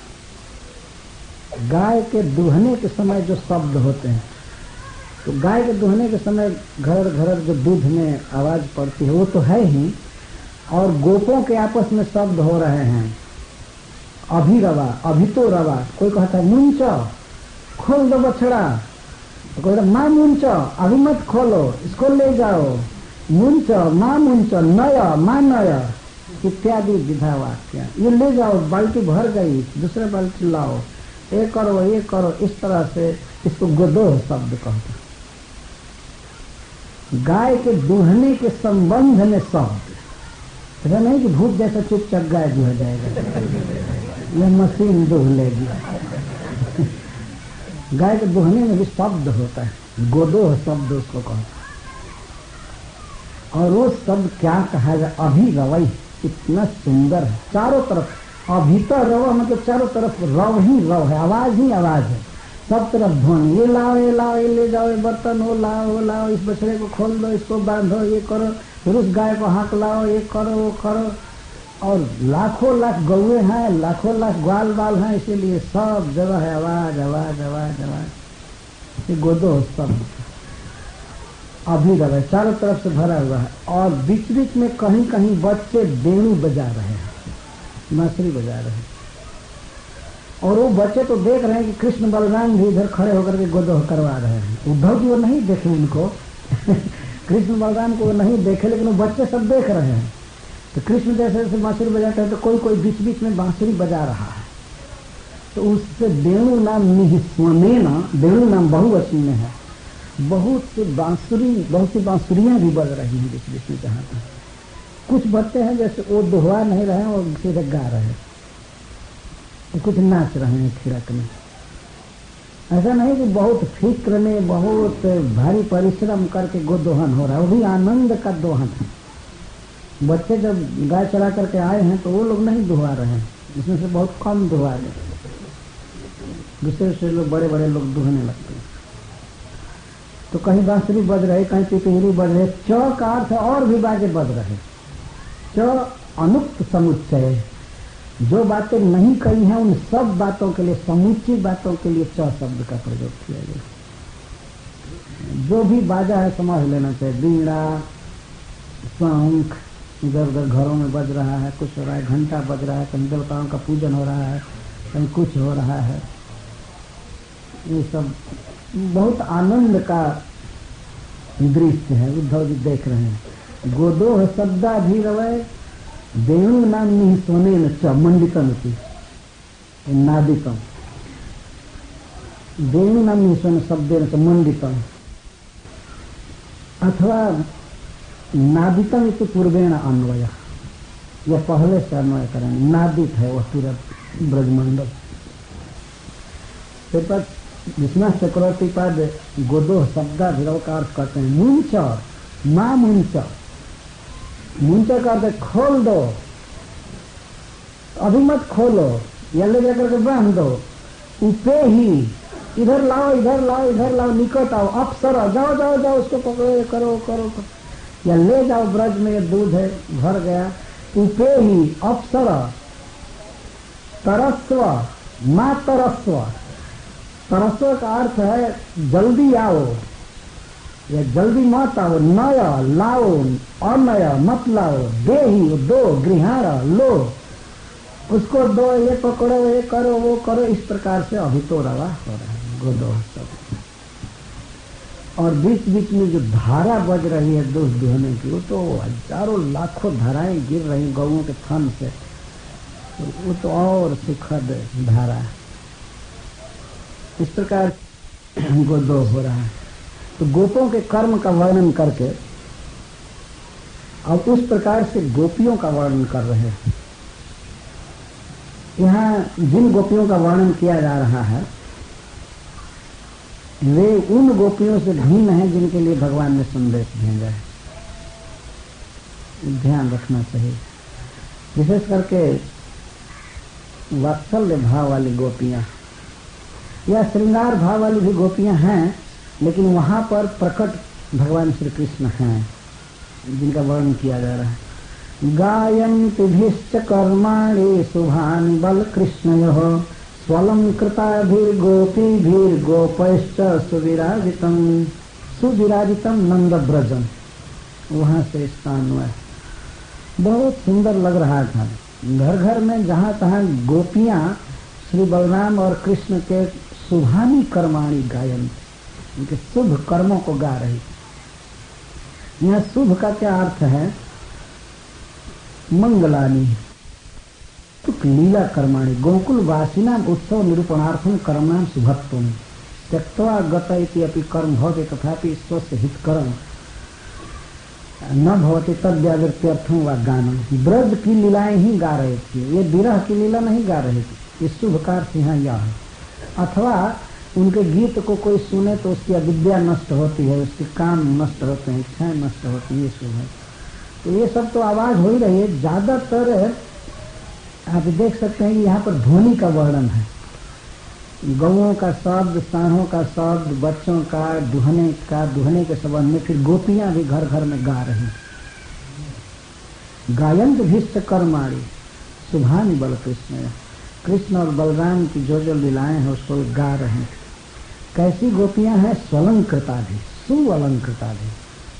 गाय के दुहने के समय जो शब्द होते हैं। तो गाय के दुहने के समय घर घर जो दूध में आवाज पड़ती है वो तो है ही, और गोपों के आपस में शब्द हो रहे हैं, अभी रवा, अभी तो रवा, कोई कहता है मुंचा, खोल दो बछड़ा। तो कोई माँ मुंचो, अभी मत खोलो, इसको ले जाओ, मुंचो माँ मुंचो, नय माँ नय इत्यादि विधा वाक्य। ये ले जाओ, बाल्टी भर गई, दूसरे बाल्टी लाओ, ये करो ये करो, इस तरह से इसको गोदोह शब्द कहते हैं। गाय के दूहने के संबंध में शब्द, ऐसा नहीं कि भूत जैसा चुपचाप गाय दूह जाएगा, यह मशीन दूह लेगी। गाय के दूहने में भी शब्द होता है, गोदोह शब्द उसको कहते हैं। और वो शब्द क्या कहा जाए, अभिरवई, इतना सुंदर है। चारों तरफ अभितर रव, मतलब चारों तरफ रव ही रव है, आवाज ही आवाज है, सब तरफ ध्वनि। ये लाओ ये लाओ, ये ले जाओ, ये बर्तन वो लाओ, इस बछड़े को खोल दो, इसको बांधो, ये करो, फिर उस गाय को हाथ लाओ, ये करो वो करो। और लाखों लाख गौए हैं, लाखों लाख ग्वाल बाल हैं, इसीलिए सब जगह है आवाज आवाज आवाज आवाज। ये गोदोह शब्द अभिरव है, चारों तरफ से भरा हुआ है। और बीच बीच में कहीं कहीं बच्चे बेणु बजा रहे हैं, बांसुरी बजा रहे हैं। और वो बच्चे तो देख रहे हैं कि कृष्ण बलराम भी इधर खड़े होकर के गोदोह करवा रहे हैं। उद्धव जी वो नहीं देखे उनको कृष्ण बलराम को वो नहीं देखे, लेकिन वो बच्चे सब देख रहे हैं। तो कृष्ण जैसे जैसे बांसुरी बजाते हैं तो कोई कोई बीच बीच में बांसुरी बजा रहा है। तो उससे बेणु नाम निःस्वनेन, बेणु नाम बहुवचन में है, बहुत सी बांसुरियां भी बज रही हैं बीच बीच में। जहाँ पर कुछ बच्चे हैं जैसे वो दोहरा नहीं रहे हैं, वो सीधे गा रहे हैं, कुछ नाच रहे हैं थिरक में। ऐसा नहीं कि बहुत फिक्र में बहुत भारी परिश्रम करके गोदोहन हो रहा है, वो भी आनंद का दोहन है। बच्चे जब गाय चरा करके आए हैं तो वो लोग नहीं दुहा रहे हैं, इसमें से बहुत कम दुहा रहे, दूसरे से लोग बड़े बड़े लोग दुहने लगते हैं। तो कहीं बांसुरी बज रहे, कहीं पिपहिरी बज रहे, च का अर्थ और भी बाजे बज रहे। च अनुक्त समुच्चय, जो बातें नहीं कही हैं उन सब बातों के लिए, समुच्ची बातों के लिए च शब्द का प्रयोग किया गया। जो भी बाजा है समझ लेना चाहिए, बीड़ा, शंख इधर उधर घरों में बज रहा है, कुछ हो रहा है, घंटा बज रहा है, कहीं देवताओं का पूजन हो रहा है, कहीं कुछ हो रहा है, ये सब बहुत आनंद का दृश्य है। उद्धव जी देख रहे हैं। गोदोह शब्दाभिरवय वेणु नाम निःस्वनेन च मंडितम की नादितम, वेणु नाम निःस्वन शब्देन च मंडितम, अथवा नादितम इति पूर्वेण अन्वय, यह पहले से अन्वय करेंगे। नादित है वह पूरा ब्रजमंडल। विश्वनाथ चक्रवर्ती पद गोदोह शब्दाभिरव का अर्थ करते हैं मुंच माँ मुंच, मुंच का अर्थ खोल दो, अभी मत खोलो, या ले जाकर के बांध दो, उपे ही इधर लाओ इधर लाओ इधर लाओ, निकट आओ, अप्सर जाओ जाओ जाओ, उसको पकड़ो करो करो, या ले जाओ ब्रज में ये दूध है भर गया। उपे ही अप्सर, तरस्व माँ तरस्व, तरस्व का अर्थ है जल्दी आओ या जल्दी मत आओ, नय लाओ, अनय मत लाओ, दे ही दो, गृहाण लो, उसको दो, ये पकड़ो ये करो वो करो, इस प्रकार से अभी तो रवा हो रहा है गोदोह सब। और बीच बीच में जो धारा बज रही है दूध दुहने की, वो तो हजारों लाखों धाराएं गिर रही गौओं के थन से, वो तो और सुखद धारा है। इस प्रकार गोदोह हो रहा है। तो गोपों के कर्म का वर्णन करके अब उस प्रकार से गोपियों का वर्णन कर रहे हैं। यहाँ जिन गोपियों का वर्णन किया जा रहा है वे उन गोपियों से भिन्न हैं जिनके लिए भगवान ने संदेश भेजा है, ध्यान रखना चाहिए। विशेष करके वात्सल्य भाव वाली गोपियां या श्रृंगार भाव वाली भी गोपियां हैं, लेकिन वहां पर प्रकट भगवान श्री कृष्ण हैं जिनका वर्णन किया जा रहा है। गायन्ति भिश्च कर्माणि शुभानि बल कृष्णयोः स्वलं कृताभिर्गोपीभिर्गोपैश्च सुविराजितम नंद ब्रजम। वहां से इसका अन्वय बहुत सुंदर लग रहा था। घर घर में जहाँ तहाँ गोपियां श्री बलराम और कृष्ण के शुभानी कर्माणी गायन, उनके शुभ कर्मों को गा रही। यह शुभ का क्या अर्थ है? मंगलानी लीला कर्माणी गोकुल वासिनाम उत्सव निरूपणार्थम कर्मणाम शुभत्वम त्यक्त्वा गत इति अपि कर्म भवति तथापि स्वस्य हितकरम न भवति तद्व्यावृत्यर्थम व गानम। ब्रज की लीलाएं ही गा रहे थे, ये विरह की लीला नहीं गा रहे थे। इस शुभ का अर्थ यहाँ यह है। अथवा उनके गीत को कोई सुने तो उसकी अविद्या नष्ट होती है, उसके काम नष्ट होते हैं, इच्छाएं नष्ट होती है, ये शुभ है। तो ये सब तो आवाज हो ही रही है। ज्यादातर आप देख सकते हैं कि यहाँ पर ध्वनि का वर्णन है, गौओं का शब्द, सांडों का शब्द, बच्चों का दुहने के संबंध में। फिर गोपियां भी घर घर में गा रही, गायंत भीष्ट कर्माणी शुभानि बल कृष्ण। कृष्ण और बलराम की जो जो लीलाएं हैं उसको गा रहे हैं। कैसी गोपियां हैं? स्वलंकृता भी, सुअलंकृता भी,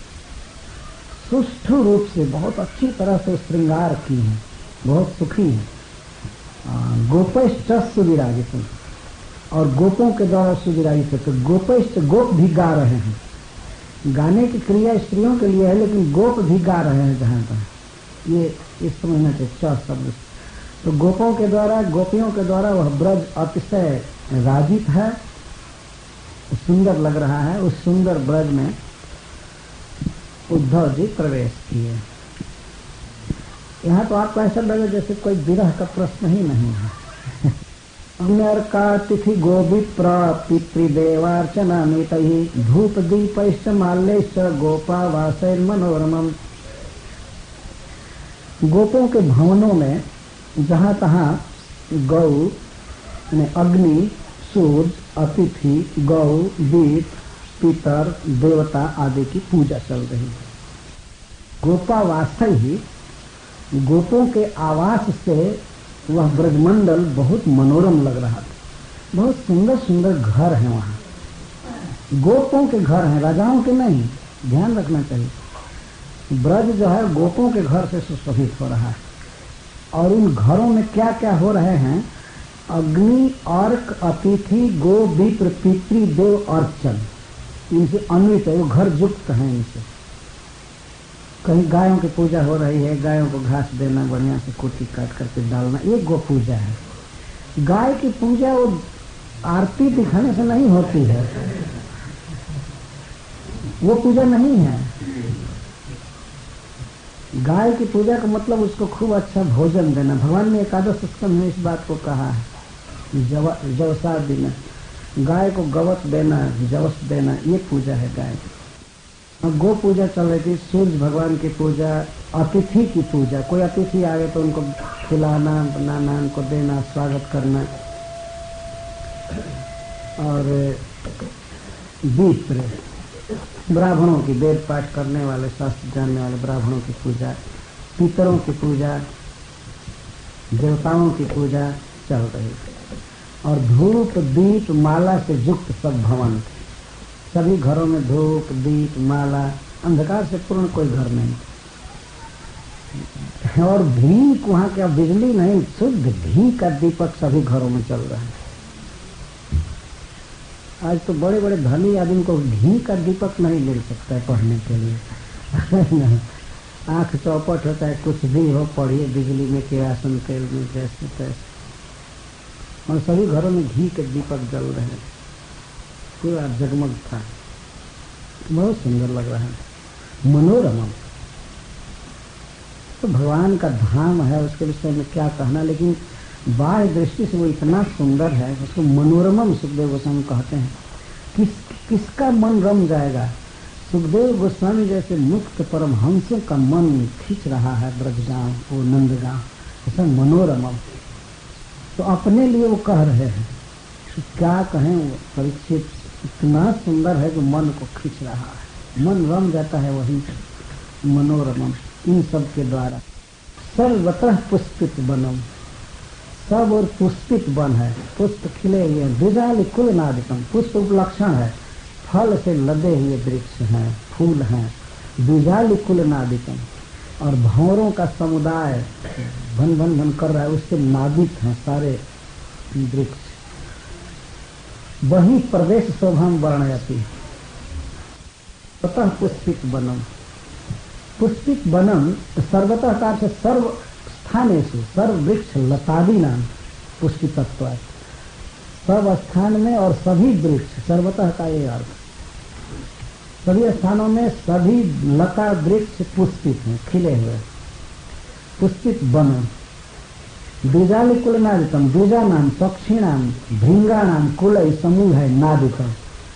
सुष्ठु रूप से बहुत अच्छी तरह से श्रृंगार की हैं, बहुत सुखी हैं। गोपैश्च सुविराजित, और गोपों के द्वारा सुविराजित है। तो गोपैश्च, गोप भी गा रहे हैं। गाने की क्रिया स्त्रियों के लिए है, लेकिन गोप भी गा रहे हैं जहां तक ये इस समझना चाहिए। च शब्द, तो गोपों के द्वारा, गोपियों के द्वारा वह ब्रज अतिशय राजित है, सुंदर लग रहा है। उस सुंदर ब्रज में उद्धव जी प्रवेश किए। यहाँ तो आपको ऐसा लगे जैसे कोई विरह का प्रश्न ही नहीं है। कार्तिथि गोविप्र पितृदेवार्चना मितैः धूप दीपैश्च माल्यैश्च गोपा वासैर् मनोरमम्। गोपों के भवनों में जहाँ तहाँ गौ, अग्नि, सूर्य, अतिथि, गौ, दीप, पितर, देवता आदि की पूजा चल रही है। गोपावासै ही, गोपों के आवास से वह ब्रजमंडल बहुत मनोरम लग रहा था। बहुत सुंदर सुंदर घर हैं वहाँ, गोपों के घर हैं, राजाओं के नहीं। ध्यान रखना चाहिए, ब्रज जो है गोपों के घर से सुशोभित हो रहा है। और उन घरों में क्या क्या हो रहे हैं? अग्नि, अर्क, अतिथि, गो, विप्र, पितृ, देव, अर्चन, इनसे अन्वित है, वो घर युक्त हैं इनसे। कहीं गायों की पूजा हो रही है, गायों को घास देना, बढ़िया से कुटी काट करके डालना, ये गो पूजा है। गाय की पूजा वो आरती दिखाने से नहीं होती है, वो पूजा नहीं है। गाय की पूजा का मतलब उसको खूब अच्छा भोजन देना। भगवान ने एकादश स्कंध में इस बात को कहा है, जवसा देना, गाय को गवत देना, जवस देना, ये पूजा है गाय की। गो पूजा चल रही थी, सूर्य भगवान की पूजा, अतिथि की पूजा। कोई अतिथि आ गए तो उनको खिलाना, बनाना, उनको देना, स्वागत करना। और विप्र, ब्राह्मणों की, वेद पाठ करने वाले, शास्त्र जानने वाले ब्राह्मणों की पूजा। पितरों की पूजा, देवताओं की पूजा चल रही थी। और धूप दीप माला से युक्त सब भवन थे। सभी घरों में धूप दीप माला, अंधकार से पूर्ण कोई घर नहीं। और घी, वहां क्या बिजली नहीं, शुद्ध घी का दीपक सभी घरों में चल रहा है। आज तो बड़े बड़े धनी आदमी को घी का दीपक नहीं मिल सकता है पढ़ने के लिए। आंख चौपट होता है, कुछ भी हो पढ़िए, बिजली में, केरासन तेल में, जैसे तैसे। और सभी घरों में घी के दीपक जल रहे हैं, पूरा जगमग था, बहुत सुंदर लग रहा है, मनोरम। तो भगवान का धाम है, उसके विषय में क्या कहना। लेकिन बाह्य दृष्टि से वो इतना सुंदर है, उसको मनोरमम सुखदेव गोस्वामी कहते हैं। किसका मन रम जाएगा? सुखदेव गोस्वामी जैसे मुक्त परमहंसों का मन खींच रहा है ब्रजगांव, वो नंदगांव, ऐसा मनोरमम। तो अपने लिए वो कह रहे हैं, क्या कहें, वो परीक्षित इतना सुंदर है जो मन को खींच रहा है, मन रम जाता है वही मनोरमम। इन सब के द्वारा सर्वतः पुष्पित बनम, सब और पुष्पित बन है, पुष्प खिले हुए हैं। द्विजालि कुल नादिकम, पुष्प उपलक्षण है, फल से लदे हुए वृक्ष हैं, फूल हैं। द्विजालि कुल नादिकम, और भंवरों का समुदाय भन भन भन कर रहा है, उससे नादित हैं सारे वृक्ष। वही प्रदेश शोभम वर्णयति। ततः पुष्पित वनम, पुष्पित वनम सर्वतः का अर्थ सर्व स्थानेषु सर्व वृक्ष लतादि नाम पुष्पितत्व, सब स्थान में और सभी वृक्ष, सर्वतः का ये अर्थ, सभी स्थानों में सभी लता वृक्ष पुष्पित हैं, खिले हुए। पुष्पित वनम द्विजालि कुल नादितम, द्विजा नाम पक्षिणाम भृंगाणाम कुल समूह है नादितम।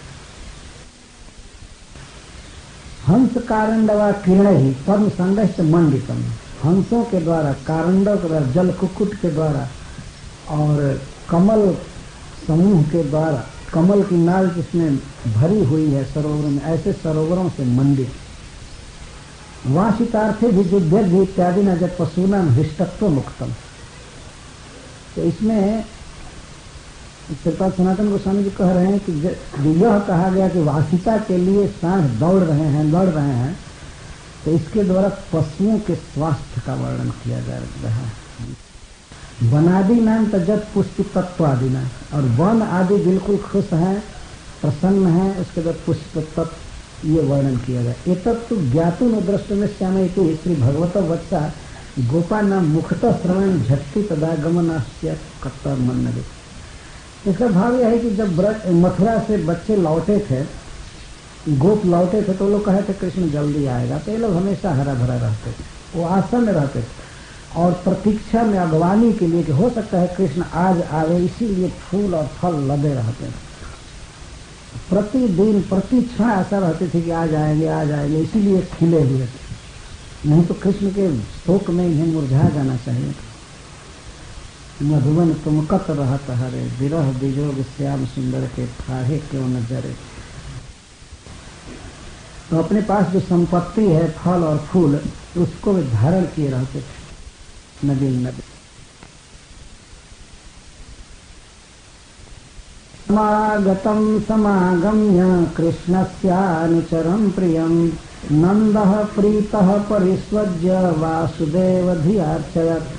हंस कारंडवा किरण ही पद्म संगश्च मंडितम, हंसों के द्वारा, कारंडों के द्वारा, जल कुक्कुट के द्वारा और कमल समूह के द्वारा, कमल की नाल जिसमें भरी हुई है सरोवरों में, ऐसे सरोवरों से मंडित। वासितार्थे भी विद्यद्ध इत्यादि न जब पशुनाम हृष्टत्व मुक्तम। तो इसमें श्रीपाद सनातन गोस्वामी जी कह रहे हैं कि यह कहा गया कि वासिता के लिए सांड दौड़ रहे हैं, लड़ रहे हैं, तो इसके द्वारा पशुओं के स्वास्थ्य का वर्णन किया जा रहा है। वनादि नाम तजत पुष्पितत्वादि नाम, और वन आदि बिल्कुल खुश हैं, प्रसन्न हैं, उसके बाद पुष्पितत्व ये वर्णन किया गया। एतत्तु ज्ञातु न दृष्ट में श्यामयति श्री भगवत वत्सा गोपा नाम मुखतः श्रवण झट्टी तदागमनास्य कत्तर मन। इसका भाव यह है कि जब मथुरा से बच्चे लौटे थे, गोप लौटे थे, तो लोग कहे थे कृष्ण जल्दी आएगा, तो ये लोग हमेशा हरा भरा रहते थे, वो आशा में रहते थे और प्रतीक्षा में अगवानी के लिए कि हो सकता है कृष्ण आज आवे, इसीलिए फूल और फल लदे रहते थे। प्रतिदिन प्रति क्षण ऐसा रहते थे कि आज आएंगे आज आएंगे, इसीलिए खिले हुए थे, नहीं तो कृष्ण के शोक में इन्हें मुरझा जाना चाहिए। मधुबन तुम कत रहत हरे, विरह विजोग श्याम सुंदर के ठाहे क्यों न जरे। तो अपने पास जो संपत्ति है, फल और फूल, उसको वे धारण किए रहते थे नदी नदी। समागतम समागम्य कृष्णस्यानुचरं प्रियं नंदः प्रीतः परिस्वज्य वासुदेव धियार्चयत्।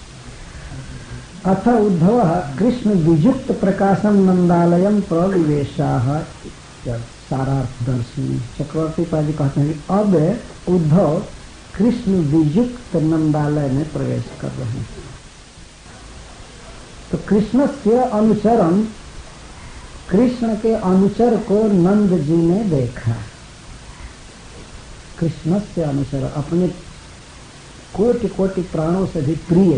अथ उद्धव कृष्ण विजुक्त प्रकाशम नंदालयम प्रविवेशाः। सारार्थ दर्शनी चक्रवर्ती पाजी कहते हैं कि अब उद्धव कृष्ण विजुक्त नंदालय में प्रवेश कर रहे हैं। तो कृष्ण से अनुचरम, कृष्ण के अनुचर को नंद जी ने देखा। कृष्ण से अनुचर, अपने कोटि कोटि प्राणों से भी प्रिय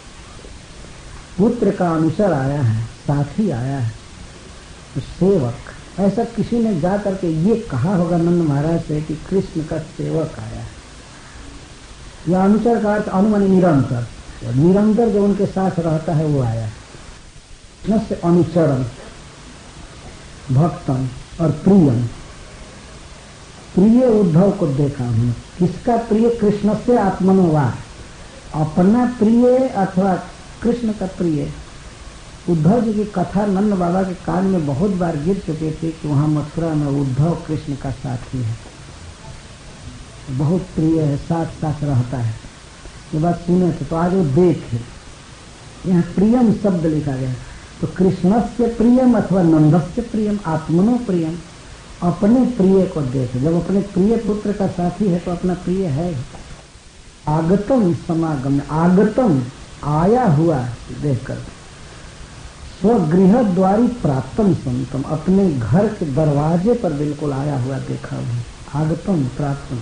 पुत्र का अनुचर आया है, साथी आया है, तो सेवक। ऐसा किसी ने जा करके ये कहा होगा नंद महाराज से कि कृष्ण का सेवक आया है। यह अनुचर का अर्थ अनुमान निरंतर, निरंतर जो उनके साथ रहता है वो आया है। कृष्ण से अनुचरम भक्तम और प्रियम, प्रिय उद्धव को देखा हूँ। किसका प्रिय? कृष्ण से आत्मनोवा, अपना प्रिय अथवा कृष्ण का प्रिय। उद्धव जी की कथा नंद बाबा के कान में बहुत बार गिर चुकी थी कि वहां मथुरा में उद्धव कृष्ण का साथी है, बहुत प्रिय है, साथ साथ रहता है। ये बात सुने थे तो आज वो देखे, यहाँ प्रियम शब्द लिखा गया। तो कृष्णस्य प्रियम अथवा नंदस्य प्रियम, आत्मनो प्रियम, अपने प्रिय को देखे। जब अपने प्रिय पुत्र का साथी है तो अपना प्रिय है। आगतम समागम, आगतम आया हुआ देखकर, स्वगृह द्वारी प्राप्तम संतम, अपने घर के दरवाजे पर बिल्कुल आया हुआ देखा हुआ। आगतम प्राप्तम,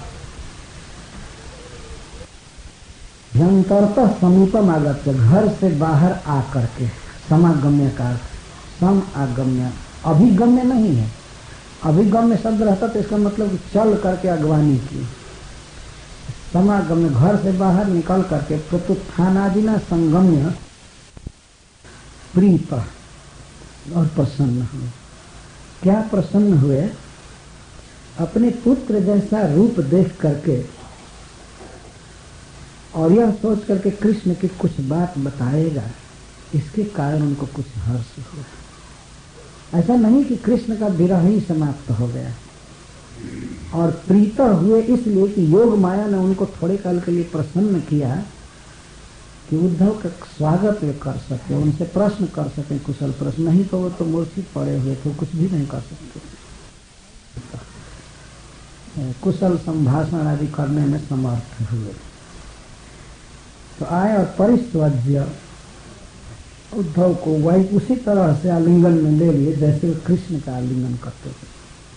भ्यंतरतः समीपम आगत्य, घर से बाहर आकर के। समागम्य का सम आगम्य, अभिगम्य नहीं है। अभिगम्य शब्द रहता तो इसका मतलब चल करके अगवानी की। समागम्य, घर से बाहर निकल करके। प्रत्युत्थानादिना संगम्य, प्रीत और प्रसन्न हुए। क्या प्रसन्न हुए? अपने पुत्र जैसा रूप देख करके और यह सोच करके कृष्ण की कुछ बात बताएगा, इसके कारण उनको कुछ हर्ष हुआ। ऐसा नहीं कि कृष्ण का विरह ही समाप्त हो गया। और प्रीत हुए इसलिए कि योग माया ने उनको थोड़े काल के लिए प्रसन्न किया, कि उद्धव का स्वागत वे कर सके, उनसे प्रश्न कर सके, कुशल प्रश्न। नहीं तो वो तो मूर्छित पड़े हुए थे, कुछ भी नहीं कर सकते। कुशल संभाषण आदि करने में समर्थ हुए। तो आए और परिस्वज्य उद्धव को वही उसी तरह से आलिंगन में ले लिए जैसे कृष्ण का आलिंगन करते थे।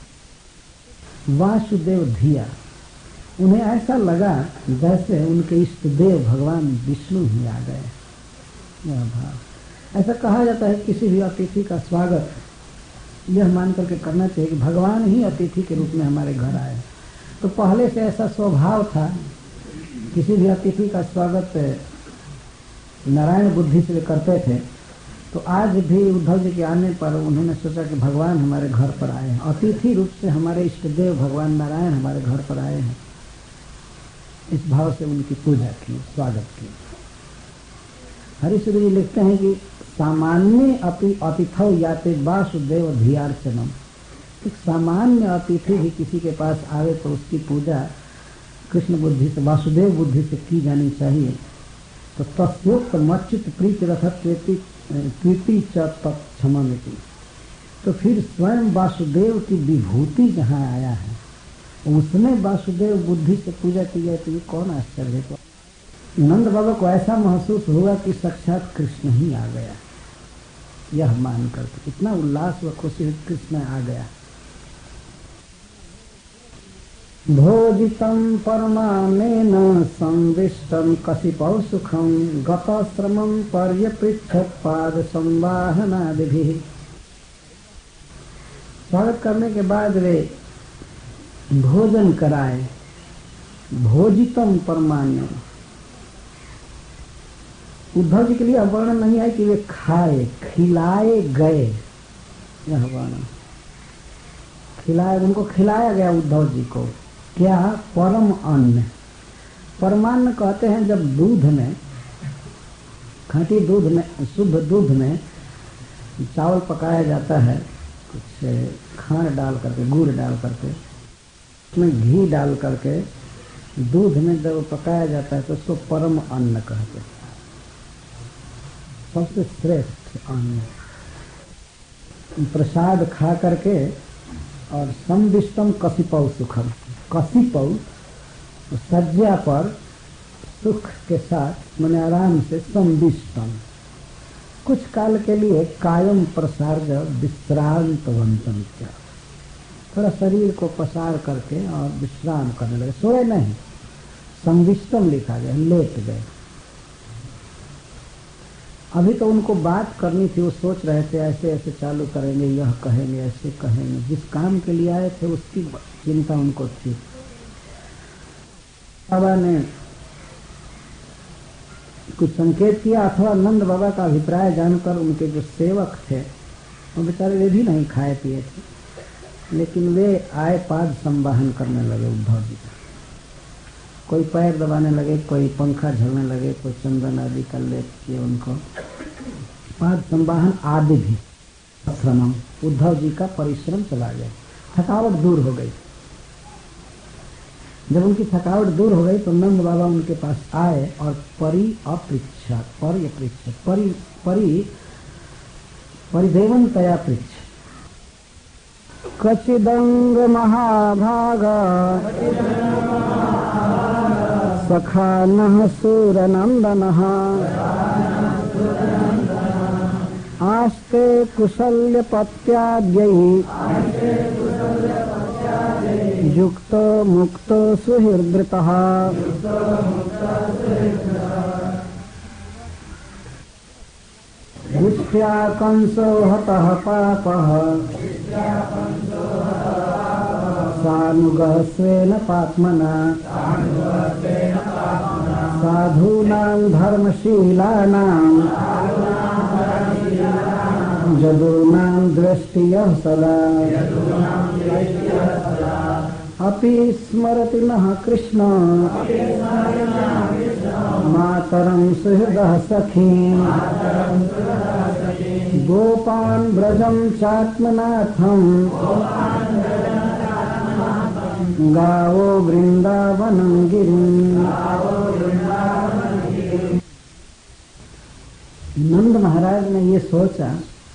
वासुदेव धिया, उन्हें ऐसा लगा जैसे उनके इष्ट देव भगवान विष्णु ही आ गए। यह भाव, ऐसा कहा जाता है किसी भी अतिथि का स्वागत यह मान करके करना चाहिए कि भगवान ही अतिथि के रूप में हमारे घर आए। तो पहले से ऐसा स्वभाव था, किसी भी अतिथि का स्वागत नारायण बुद्धि से करते थे। तो आज भी उद्धव जी के आने पर उन्होंने सोचा कि भगवान हमारे घर पर आए हैं, अतिथि रूप से हमारे इष्ट देव भगवान नारायण हमारे घर पर आए हैं। इस भाव से उनकी पूजा की, स्वागत की। हरिश्री जी लिखते हैं कि सामान्य अतिथौ याते वासुदेव धियार्चनम, एक सामान्य अतिथि भी किसी के पास आवे तो उसकी पूजा कृष्ण बुद्धि से, वासुदेव बुद्धि से की जानी चाहिए। तो तस्योक्त मच्युत प्रीति रथत्वेति कृति च तत्क्षममिति, तो फिर स्वयं वासुदेव की विभूति जहाँ आया है उसमें वासुदेव बुद्धि से पूजा की जाए तो ये कौन आश्चर्य है। नंद बाबा को ऐसा महसूस हुआ कि साक्षात कृष्ण ही आ गया, यह मान करके इतना उल्लास व खुशी कृष्ण आ गया। भोजितं परमानेन संविष्टं कशिपौ सुखं गतश्रमं पर्यपृच्छत् पाद संवाहनादिभिः। स्वागत करने के बाद वे भोजन कराए। भोजितम परमानेन, उद्धव जी के लिए वर्णन नहीं है कि वे खाए, खिलाए गए। यह वर्णन खिलाए, उनको खिलाया गया उद्धव जी को। क्या? परम अन्न। परमान्न कहते हैं जब दूध में, खाँटी दूध में, शुद्ध दूध में चावल पकाया जाता है, कुछ खांड डाल करके, गुड़ डाल करके, उसमें घी डाल करके दूध में जब पकाया जाता है तो उसको परम अन्न कहते हैं, सबसे श्रेष्ठ अन्न। प्रसाद खा करके और संविष्टम कशिपौ सुखम, कशिपौ सज्जा पर सुख के साथ मन आराम से, संविष्टम कुछ काल के लिए, कायम प्रसार्ज विश्रांतवंतम, क्या थोड़ा शरीर को पसार करके और विश्राम करने लगे, सोए नहीं। संविष्टम लिखा गया, लेट गए। अभी तो उनको बात करनी थी, वो सोच रहे थे ऐसे ऐसे चालू करेंगे, यह कहेंगे, ऐसे कहेंगे। जिस काम के लिए आए थे उसकी चिंता उनको थी। बाबा ने कुछ संकेत किया अथवा नंद बाबा का अभिप्राय जानकर उनके जो सेवक थे वो बेचारे वे भी नहीं खाए पिए थे, लेकिन वे आए, पाद संवाहन करने लगे उद्धव जी का। कोई पैर दबाने लगे, कोई पंखा झलने लगे, कोई चंदन आदि का लेप किए उनको। पाद संवाहन आदि भी श्रमम, उद्धव जी का परिश्रम चला गया, थकावट दूर हो गई। जब उनकी थकावट दूर हो गई तो नंद बाबा उनके पास आए और परिदेवन तया पृच्छ। कचिदंग महाभागा सखा नः सूरनंदनः आस्ते कुशल्य पत्याद्यैः युक्तो मुक्तो सुहृदृतः। दृष्ट्या कंसो हतः पापः सानुगः स्वेन पाप्मना साधूनां धर्मशीलानां जदूनां दृष्टियः सदा अपि स्मरति नः कृष्ण मातरं सुहृदः सखीं गोपान् व्रजं चात्मनाथं गावो वृंदावनं गिरिं। नंद महाराज ने ये सोचा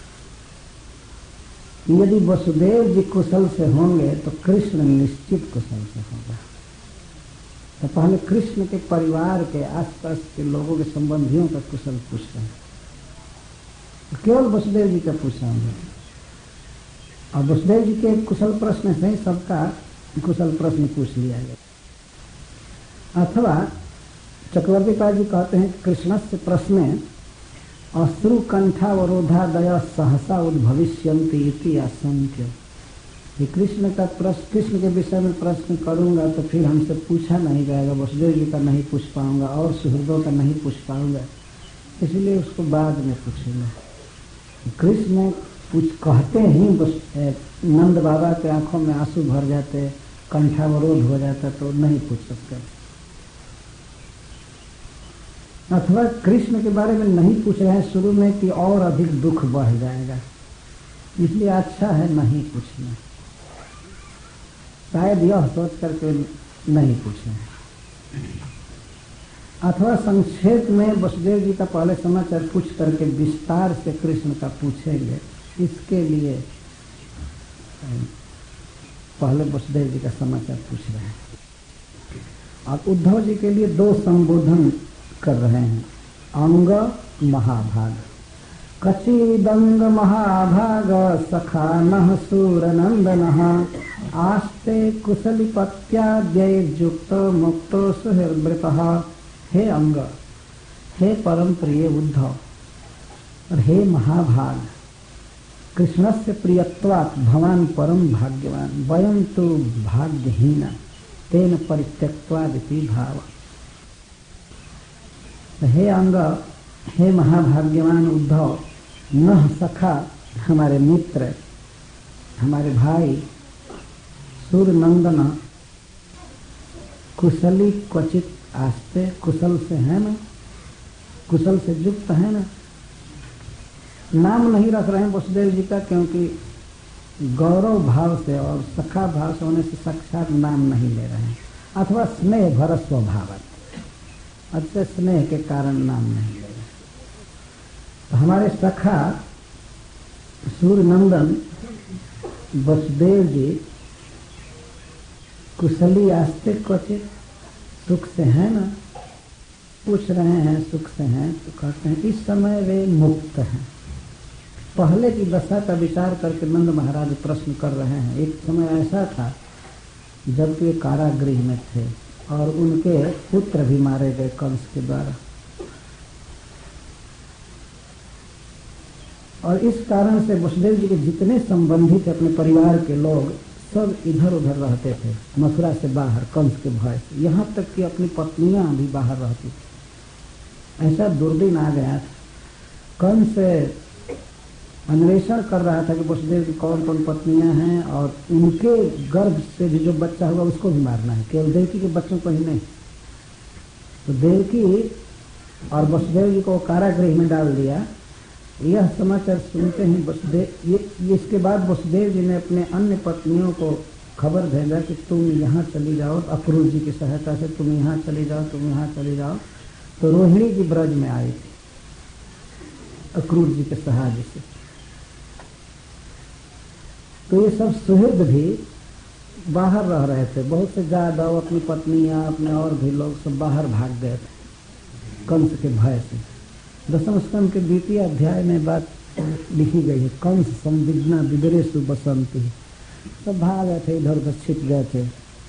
कि यदि वसुदेव जी कुशल से होंगे तो कृष्ण निश्चित कुशल से होगा। तो पहले कृष्ण के परिवार के आसपास के लोगों के संबंधियों का कुशल पूछ रहे हैं। केवल वसुदेव जी का पूछा हमने, और वसुदेव जी के कुशल प्रश्न से ही सबका कुशल प्रश्न पूछ लिया गया। अथवा चक्रवर्ती पाद जी कहते हैं कि कृष्णस्य प्रश्ने अश्रु कंठावरोधादय सहसा उद्भविष्यन्ति इति आशंक्य। कि कृष्ण के विषय में प्रश्न करूंगा तो फिर हमसे पूछा नहीं जाएगा, वसुदेव जी का नहीं पूछ पाऊंगा और सुहृदों का नहीं पूछ पाऊंगा, इसलिए उसको बाद में पूछूंगा। कृष्ण कुछ कहते ही नंद बाबा के आंखों में आंसू भर जाते, कंठावरोध हो जाता, तो नहीं पूछ सकते। अथवा कृष्ण के बारे में नहीं पूछ रहे हैं शुरू में कि और अधिक दुख बढ़ जाएगा, इसलिए अच्छा है नहीं पूछना। शायद यह सोच करके नहीं पूछे। अथवा संक्षेप में वसुदेव जी का पहले समाचार पूछ करके विस्तार से कृष्ण का पूछेंगे, इसके लिए पहले वसुदेव जी का समाचार पूछ रहे हैं। और उद्धव जी के लिए दो संबोधन कर रहे हैं। अंग महाभाग, कचिदंग महाभाग सखा नः सूरनंदनः आस्ते कुशलिपत्याद्यैर्युक्त मुक्तो सुहृद्वृतः। हे अंग, हे परम प्रिय उद्धव और हे महाभाग, कृष्णस्य प्रियत्वात् भवान् परम भाग्यवान, वयं तु भाग्यहीना तेन परित्यक्त्वादिति भाव। हे अंग, हे महाभाग्यवान उद्धव, नः सखा हमारे मित्र, हमारे भाई, सूरनंदन कुशली क्वचित आस्ते, कुशल से है ना, कुशल से युक्त है ना। नाम नहीं रख रहे हैं वसुदेव जी का, क्योंकि गौरव भाव से और सखा भाव से होने से साक्षात नाम नहीं ले रहे हैं। अथवा स्नेह भर स्वभाव, अच्छे स्नेह के कारण नाम नहीं ले रहे। तो हमारे सखा सूरनंदन वसुदेव जी कुशली आस्ते क्वचित, सुख से है ना। पूछ रहे हैं सुख से हैं, तो कहते हैं इस समय वे मुक्त हैं। पहले की दशा का विचार करके नंद महाराज प्रश्न कर रहे हैं। एक समय ऐसा था जब वे कारागृह में थे और उनके पुत्र भी मारे गए कंस के द्वारा, और इस कारण से वसुदेव जी के जितने संबंधी थे अपने परिवार के लोग सब इधर उधर रहते थे, मथुरा से बाहर कंस के भय से। यहाँ तक कि अपनी पत्नियां भी बाहर रहती थी। ऐसा दुर्दिन आ गया था। कंस अन्वेषण कर रहा था कि वसुदेव की कौन कौन पत्नियां हैं, और उनके गर्भ से भी जो बच्चा हुआ उसको भी मारना है, केवल देवकी के बच्चों को ही नहीं। तो देवकी और वसुदेव जी को कारागृह में डाल दिया। यह समाचार सुनते ही वसुदेव, इसके बाद वसुदेव जी ने अपने अन्य पत्नियों को खबर भेजा कि तुम यहाँ चली जाओ, अक्रूर जी की सहायता से तुम यहाँ चली जाओ, तुम यहाँ चली जाओ। तो रोहिणी जी ब्रज में आई थी अक्रूर जी के सहायता से। तो ये सब सुहृद भी बाहर रह रहे थे, बहुत से जादव, अपनी पत्नियां, अपने और भी लोग सब बाहर भाग गए थे कंस के भय से। दसम स्कंद के द्वितीय अध्याय में बात लिखी गई है। कंस संविघ्ना विदरेषु बसंती, सब भाग गए थे, इधर उधर छिप गए थे।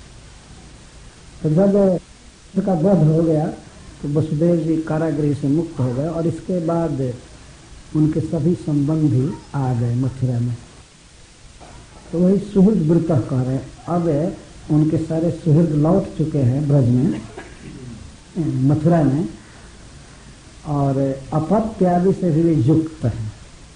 तो जब उसका वध हो गया तो वसुदेव जी कारागृह से मुक्त हो गए, और इसके बाद उनके सभी संबंधी आ गए मथुरा में। तो वही सुहृद व्रत कह रहे। अब उनके सारे सुहृद लौट चुके हैं ब्रज में, मथुरा में, और अपत्य आदि से भी युक्त हैं।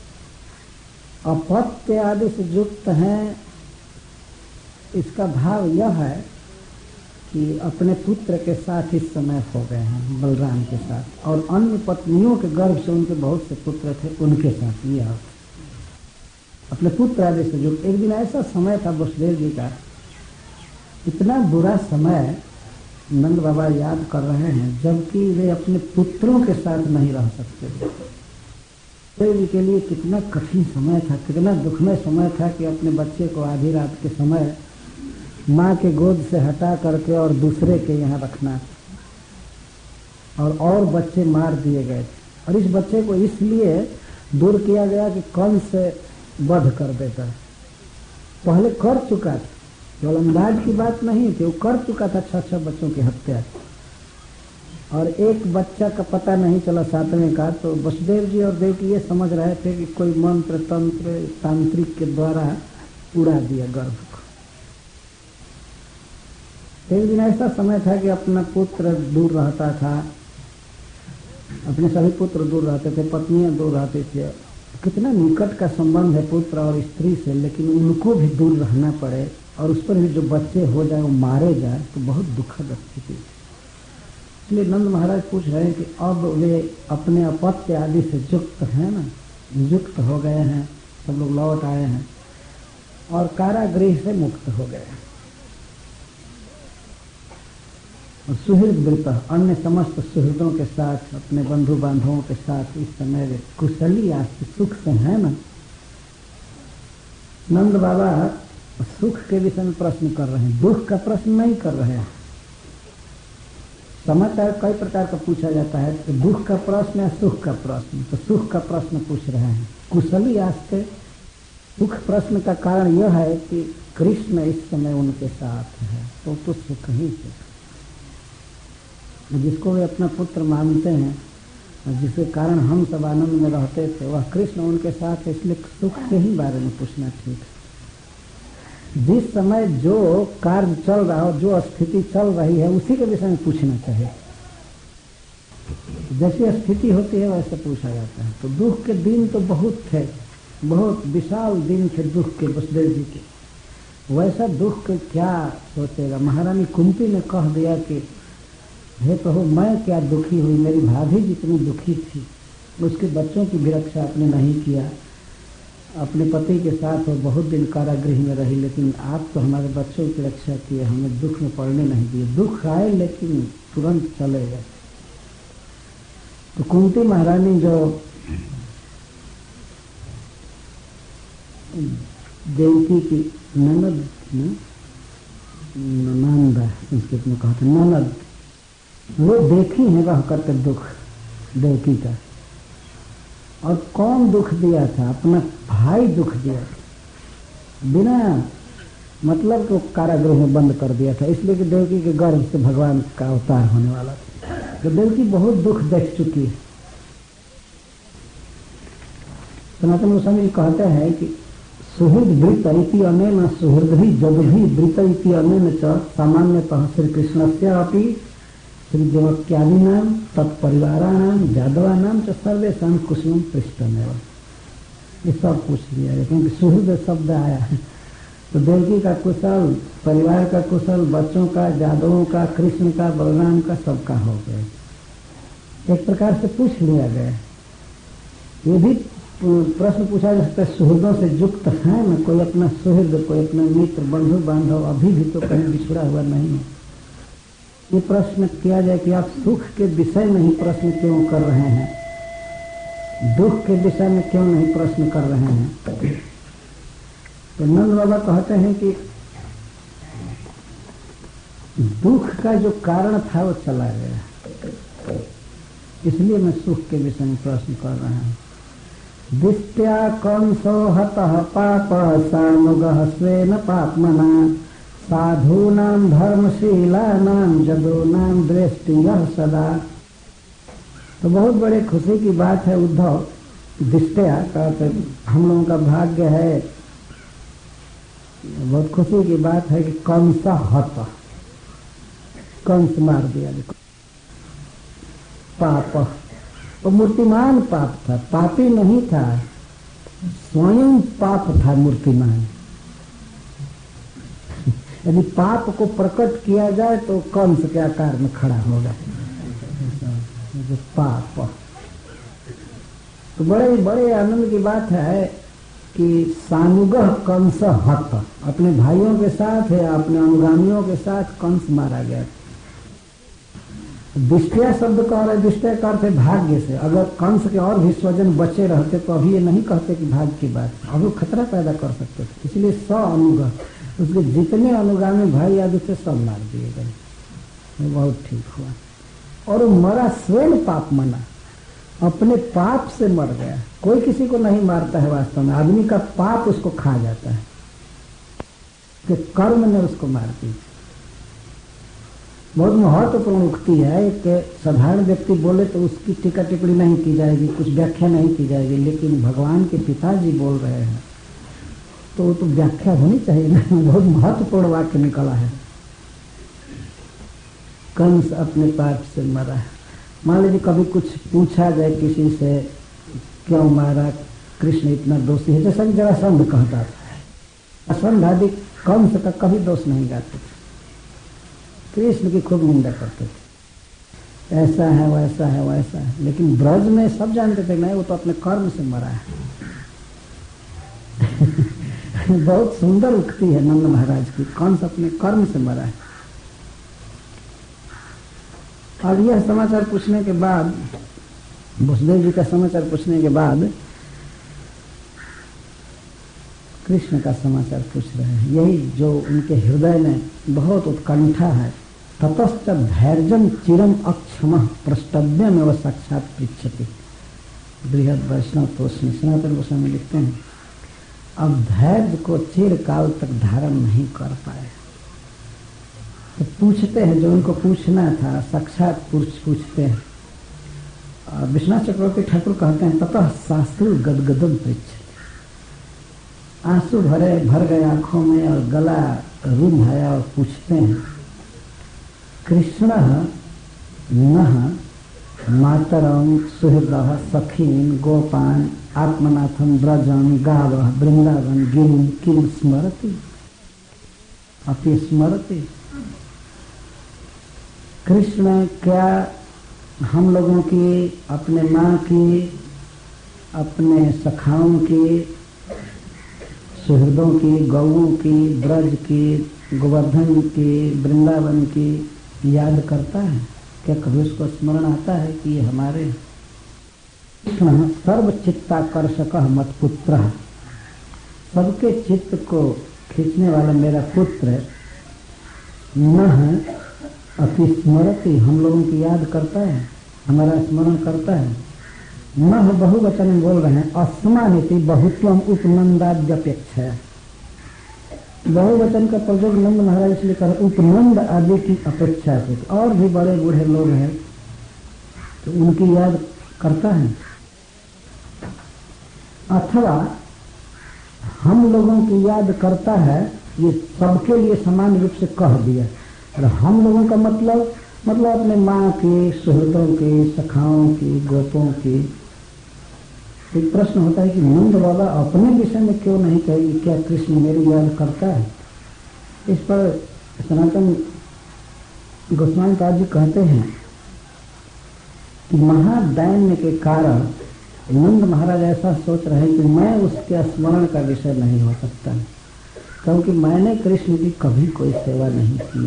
अपत्य आदि से युक्त हैं, इसका भाव यह है कि अपने पुत्र के साथ इस समय हो गए हैं, बलराम के साथ, और अन्य पत्नियों के गर्भ से उनके बहुत से पुत्र थे, उनके साथ यह अपने पुत्र आदि से युक्त। एक दिन ऐसा समय था वसुदेव जी का, इतना बुरा समय नंद बाबा याद कर रहे हैं, जबकि वे अपने पुत्रों के साथ नहीं रह सकते थे। देवी के लिए कितना कठिन समय था, कितना दुखमय समय था कि अपने बच्चे को आधी रात के समय माँ के गोद से हटा करके और दूसरे के यहाँ रखना, और बच्चे मार दिए गए थे। और इस बच्चे को इसलिए दूर किया गया कि कंस से वध कर देता। पहले कर चुका था, केवल अंदाज की बात नहीं थी, वो कर चुका था 6 बच्चों की हत्या। और एक बच्चा का पता नहीं चला 7वें का, तो वसुदेव जी और देवकी ये समझ रहे थे कि कोई मंत्र तंत्र तांत्रिक के द्वारा उड़ा दिया गर्भ को। एक दिन ऐसा समय था कि अपना पुत्र दूर रहता था, अपने सभी पुत्र दूर रहते थे, पत्नियां दूर रहती थी। कितना निकट का संबंध है पुत्र और स्त्री से, लेकिन उनको भी दूर रहना पड़े और उस पर भी जो बच्चे हो जाए वो मारे जाए, तो बहुत दुखद स्थिति। इसलिए नंद महाराज पूछ रहे हैं कि अब वे अपने अपत्य आदि से युक्त हैं ना, युक्त हो गए हैं, सब लोग लौट आए हैं और कारागृह से मुक्त हो गए। और सुहृद वृत अन्य समस्त सुहृदों के साथ, अपने बंधु बांधवों के साथ इस समय वे कुशली आस्ति सुख से है ना। नंद बाबा सुख के विषय में प्रश्न कर रहे हैं, दुख का प्रश्न नहीं कर रहे हैं। समाचार कई प्रकार का पूछा जाता है, तो दुख का प्रश्न या सुख का प्रश्न, तो सुख का प्रश्न पूछ रहे हैं। कुशली आस्ते सुख प्रश्न का कारण यह है कि कृष्ण इस समय उनके साथ है, तो सुख ही सुख। जिसको वे अपना पुत्र मानते हैं और जिसके कारण हम सब आनंद में रहते थे, वह कृष्ण उनके साथ है, इसलिए सुख के ही बारे में पूछना ठीक है। जिस समय जो कार्य चल रहा हो, जो स्थिति चल रही है, उसी के विषय में पूछना चाहिए। जैसी स्थिति होती है वैसे पूछा जाता है। तो दुख के दिन तो बहुत थे, बहुत विशाल दिन थे दुख के वसुदेव जी के। वैसा दुख के क्या सोचेगा। महारानी कुंती ने कह दिया कि हे प्रभु, मैं क्या दुखी हुई, मेरी भाभी जितनी दुखी थी, उसके बच्चों की भी रक्षा आपने नहीं किया। अपने पति के साथ वो बहुत दिन कारागृह में रही, लेकिन आप तो हमारे बच्चों की रक्षा किए, हमें दुख में पड़ने नहीं दिए। दुख आए लेकिन तुरंत चले गए। तो कुंती महारानी जो देवकी की ननद, नंदा संस्कृत में कहा था ननद, वो देखी है वह करके दुख देवकी का। और कौन दुख दिया था? अपना भाई दुख दिया था, बिना मतलब को कारागृह में बंद कर दिया था, इसलिए कि देवकी के गर्भ से भगवान का अवतार होने वाला था। तो देवकी बहुत दुख देख चुकी है। सनातन गोस्वामी जी कहते हैं कि सुहृद वृत इति अनेन सुहृदि जगभि वृत इति अनेन च सामान्यतः श्री कृष्णस्य अपि श्री देवक्यादीनां तत्परिवाराणां जादवानां च सर्वेषां कुशलम पृष्ठमेव। ये सब पूछ लिया है क्योंकि सुहृद शब्द आया है। तो देवकी का कुशल, परिवार का कुशल, बच्चों का, जादवों का, कृष्ण का, बलराम का, सबका हो गया। एक प्रकार से पूछ लिया गया। ये भी प्रश्न पूछा जा सकता है, सुहृदों से युक्त है न कोई अपना सुहृद, कोई अपना मित्र, बंधु बांधव अभी भी तो कहीं बिछड़ा हुआ नहीं है। ये प्रश्न किया जाए कि आप सुख के विषय में ही प्रश्न क्यों कर रहे हैं, दुख के विषय में क्यों नहीं प्रश्न कर रहे हैं। तो नंद बाबा कहते हैं कि दुख का जो कारण था वो चला गया, इसलिए मैं सुख के विषय में प्रश्न कर रहा हूं। दिष्ट्या कंसो हतः पाप सानुगः स्वेन पाप्मना साधूनां धर्मशीलानां जदूनां दृष्टियः सदा। तो बहुत बड़े खुशी की बात है उद्धव, दिष्ट्या का हम लोगों का भाग्य है, बहुत खुशी की बात है कि कंस हत, कंस मार दिया। पाप वो मूर्तिमान पाप था, पापी नहीं था, स्वयं पाप था मूर्तिमान। यदि पाप को प्रकट किया जाए तो कंस के आकार में खड़ा होगा पाप। तो बड़े बड़े आनंद की बात है कि सानुगह कंस हत, अपने भाइयों के साथ या अपने अनुगामियों के साथ कंस मारा गया। दिष्टया शब्द कह रहे, दिष्टया का अर्थ है भाग्य से। अगर कंस के और भी स्वजन बचे रहते तो अभी ये नहीं कहते कि भाग्य की बात, अब वो खतरा पैदा कर सकते थे। इसलिए 100 अनुगा, उसके जितने अनुगामी भाई आदि थे सब मार दिए गए। वो बहुत ठीक हुआ। और वो मरा स्वयं पाप मना, अपने पाप से मर गया। कोई किसी को नहीं मारता है वास्तव में, आदमी का पाप उसको खा जाता है कि कर्म ने उसको मार दी। बहुत महत्वपूर्ण उक्ति है कि साधारण व्यक्ति बोले तो उसकी टीका टिप्पणी नहीं की जाएगी, कुछ व्याख्या नहीं की जाएगी, लेकिन भगवान के पिताजी बोल रहे हैं तो व्याख्या होनी चाहिए ना। बहुत महत्वपूर्ण वाक्य निकला है। कंस अपने पाप से मरा। मान लीजिए कभी कुछ पूछा जाए किसी से, क्यों मारा, कृष्ण इतना दोषी है, जैसा कि जरासंध कहता था। जरासंध आदि कंस का कभी दोष नहीं गाते थे, कृष्ण की खूब निंदा करते थे, ऐसा है वैसा है वैसा है। लेकिन ब्रज में सब जानते थे नहीं, वो तो अपने कर्म से मरा है। बहुत सुंदर उक्ति है नंद महाराज की, कंस अपने कर्म से मरा है। अब यह समाचार पूछने के बाद, वसुदेव जी का समाचार पूछने के बाद कृष्ण का समाचार पूछ रहे हैं। यही जो उनके हृदय में बहुत उत्कंठा है। ततश्च धैर्यं चिरम अक्षमः प्रष्टव्यम एवं साक्षात पृच्छति। बृहद वैष्णव तोषणी सनातन गोस्वामी लिखते हैं, अब धैर्य को चिरकाल तक धारण नहीं कर पाए तो पूछते हैं, जो उनको पूछना था साक्षात पुरुष पूछते हैं। विश्वनाथ चक्रवर्ती ठाकुर कहते हैं, ततः शास्त्र गदगदम पृच्छति। आंसू भर गए आंखों में और गला रूंध आया और पूछते हैं, कृष्ण न मातरं सुहृदः सखीन गोपान आत्मनाथं ब्रजं गावः वृंदावन गिरिं किं स्मरति अपि स्मरति। कृष्ण क्या हम लोगों की, अपने माँ की, अपने सखाओं की, सुहृदों की, गौओं की, ब्रज की, गोवर्धन की, वृंदावन की याद करता है क्या? कभी उसको स्मरण आता है कि ये हमारे? कृष्ण सर्वचित्ताकर्षक मत्पुत्र, सबके चित्त को खींचने वाला मेरा पुत्र न अति स्मरति, हम लोगों की याद करता है, हमारा स्मरण करता है। न बहुवचन बोल रहे हैं, अस्मानिति बहुत्वम उपनंदाद्यपेक्षा। बहुवचन का प्रयोग नंद महाराज इसलिए कर, उपनंद आदि की अपेक्षा से। और भी बड़े बूढ़े लोग हैं तो उनकी याद करता है, अथवा हम लोगों की याद करता है। ये सबके लिए समान रूप से कह दिया। और हम लोगों का मतलब अपने माँ की, सुहृदों की, सखाओं की, गोपों की। एक प्रश्न होता है कि नंद बाबा अपने विषय में क्यों नहीं कहेगी, क्या कृष्ण मेरी याद करता है? इस पर सनातन गोस्वामी पाद जी कहते हैं कि महादैन्य के कारण नंद महाराज ऐसा सोच रहे हैं कि मैं उसके स्मरण का विषय नहीं हो सकता, क्योंकि मैंने कृष्ण की कभी कोई सेवा नहीं की,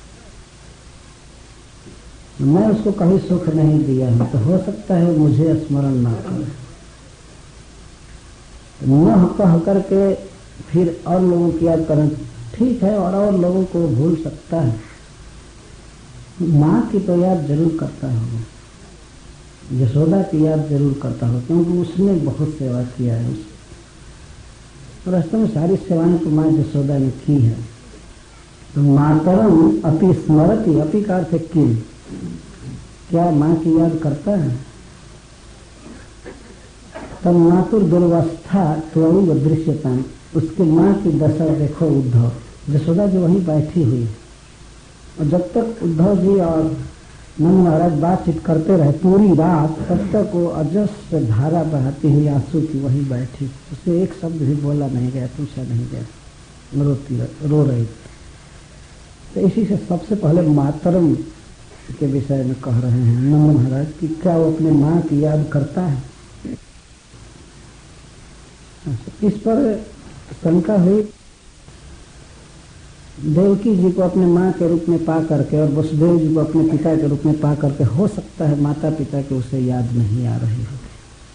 मैं उसको कभी सुख नहीं दिया हूं, तो हो सकता है मुझे स्मरण ना करे। न कह करके फिर और लोगों की याद करें, ठीक है, और लोगों को भूल सकता है, माँ की तो याद जरूर करता होगा, यशोदा की याद जरूर करता हो, क्योंकि उसने बहुत सेवा किया है। वास्तव में सारी सेवाएं तो माँ यशोदा ने की है। तो मातरम अपि स्मरति, अपि का अर्थ किम, क्या माँ की याद करता है? तब मातुर दुर्वस्था त्वरित दृश्यता, उसके माँ की दशा देखो उद्धव, यशोदा जो वहीं बैठी हुई, और जब तक उद्धव जी और नंद महाराज बातचीत करते रहे पूरी रात, तब तक वो अजस्र धारा बहाती हुई आंसू की वहीं बैठी, उसे एक शब्द भी बोला नहीं गया, पूछा नहीं गया, रो रही। तो इसी से सबसे पहले मातरम के विषय में कह रहे हैं नंद महाराज कि क्या वो अपने माँ की याद करता है। इस पर शंका हुई, देवकी जी को अपने माँ के रूप में पा करके और वसुदेव जी को अपने पिता के रूप में पा करके हो सकता है माता पिता के उसे याद नहीं आ रही हो,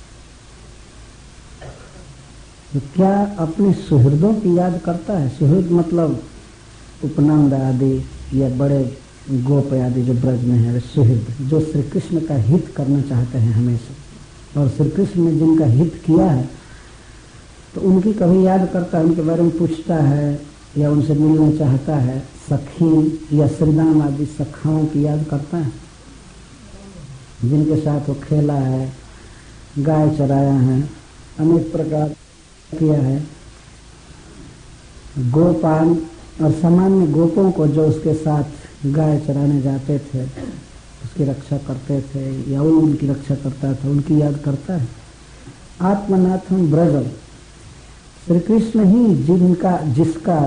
तो क्या अपने सुहृदों की याद करता है? सुहृद मतलब उपनंद आदि या बड़े गोप आदि जो ब्रज में है, वे सुहृद जो श्री कृष्ण का हित करना चाहते हैं हमेशा, और श्री कृष्ण ने जिनका हित किया है तो उनकी कभी याद करता है, उनके बारे में पूछता है या उनसे मिलना चाहता है? सखी या श्रीराम आदि सखाओं की याद करता है जिनके साथ वो खेला है, गाय चराया है, अनेक प्रकार किया है। गोपाल और सामान्य गोपों को जो उसके साथ गाय चराने जाते थे, उसकी रक्षा करते थे या वो उनकी रक्षा करता था, उनकी याद करता है। आत्मनाथम ब्रजम, श्री कृष्ण ही जिसका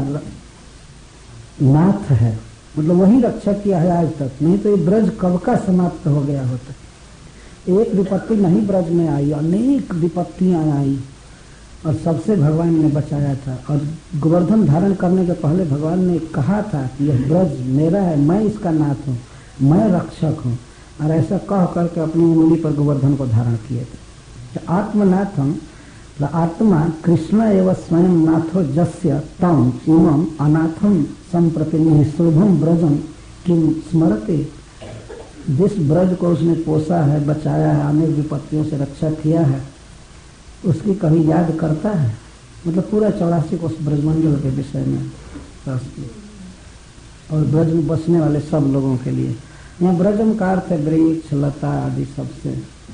नाथ है, मतलब वही रक्षा किया है आज तक, नहीं तो ये ब्रज कब का समाप्त हो गया होता। एक विपत्ति नहीं ब्रज में आई, अनेक विपत्तियां आई और सबसे भगवान ने बचाया था। और गोवर्धन धारण करने के पहले भगवान ने कहा था कि यह ब्रज मेरा है, मैं इसका नाथ हूँ, मैं रक्षक हूँ, और ऐसा कह करके अपनी उंगली पर गोवर्धन को धारण किए थे। तो आत्मनाथम, आत्मा कृष्ण एवं स्वयं नाथो जस्य तम इमं अनाथम संप्रति निःशोभम ब्रजम किम स्मरते। जिस ब्रज को उसने पोसा है, बचाया है, अनेक विपत्तियों से रक्षा किया है, उसकी कभी याद करता है? मतलब पूरा 84 को उस ब्रजमंडल के विषय में और ब्रज में बसने वाले सब लोगों के लिए। यहाँ ब्रजम का अर्थ है वृक्ष लता आदि सबसे।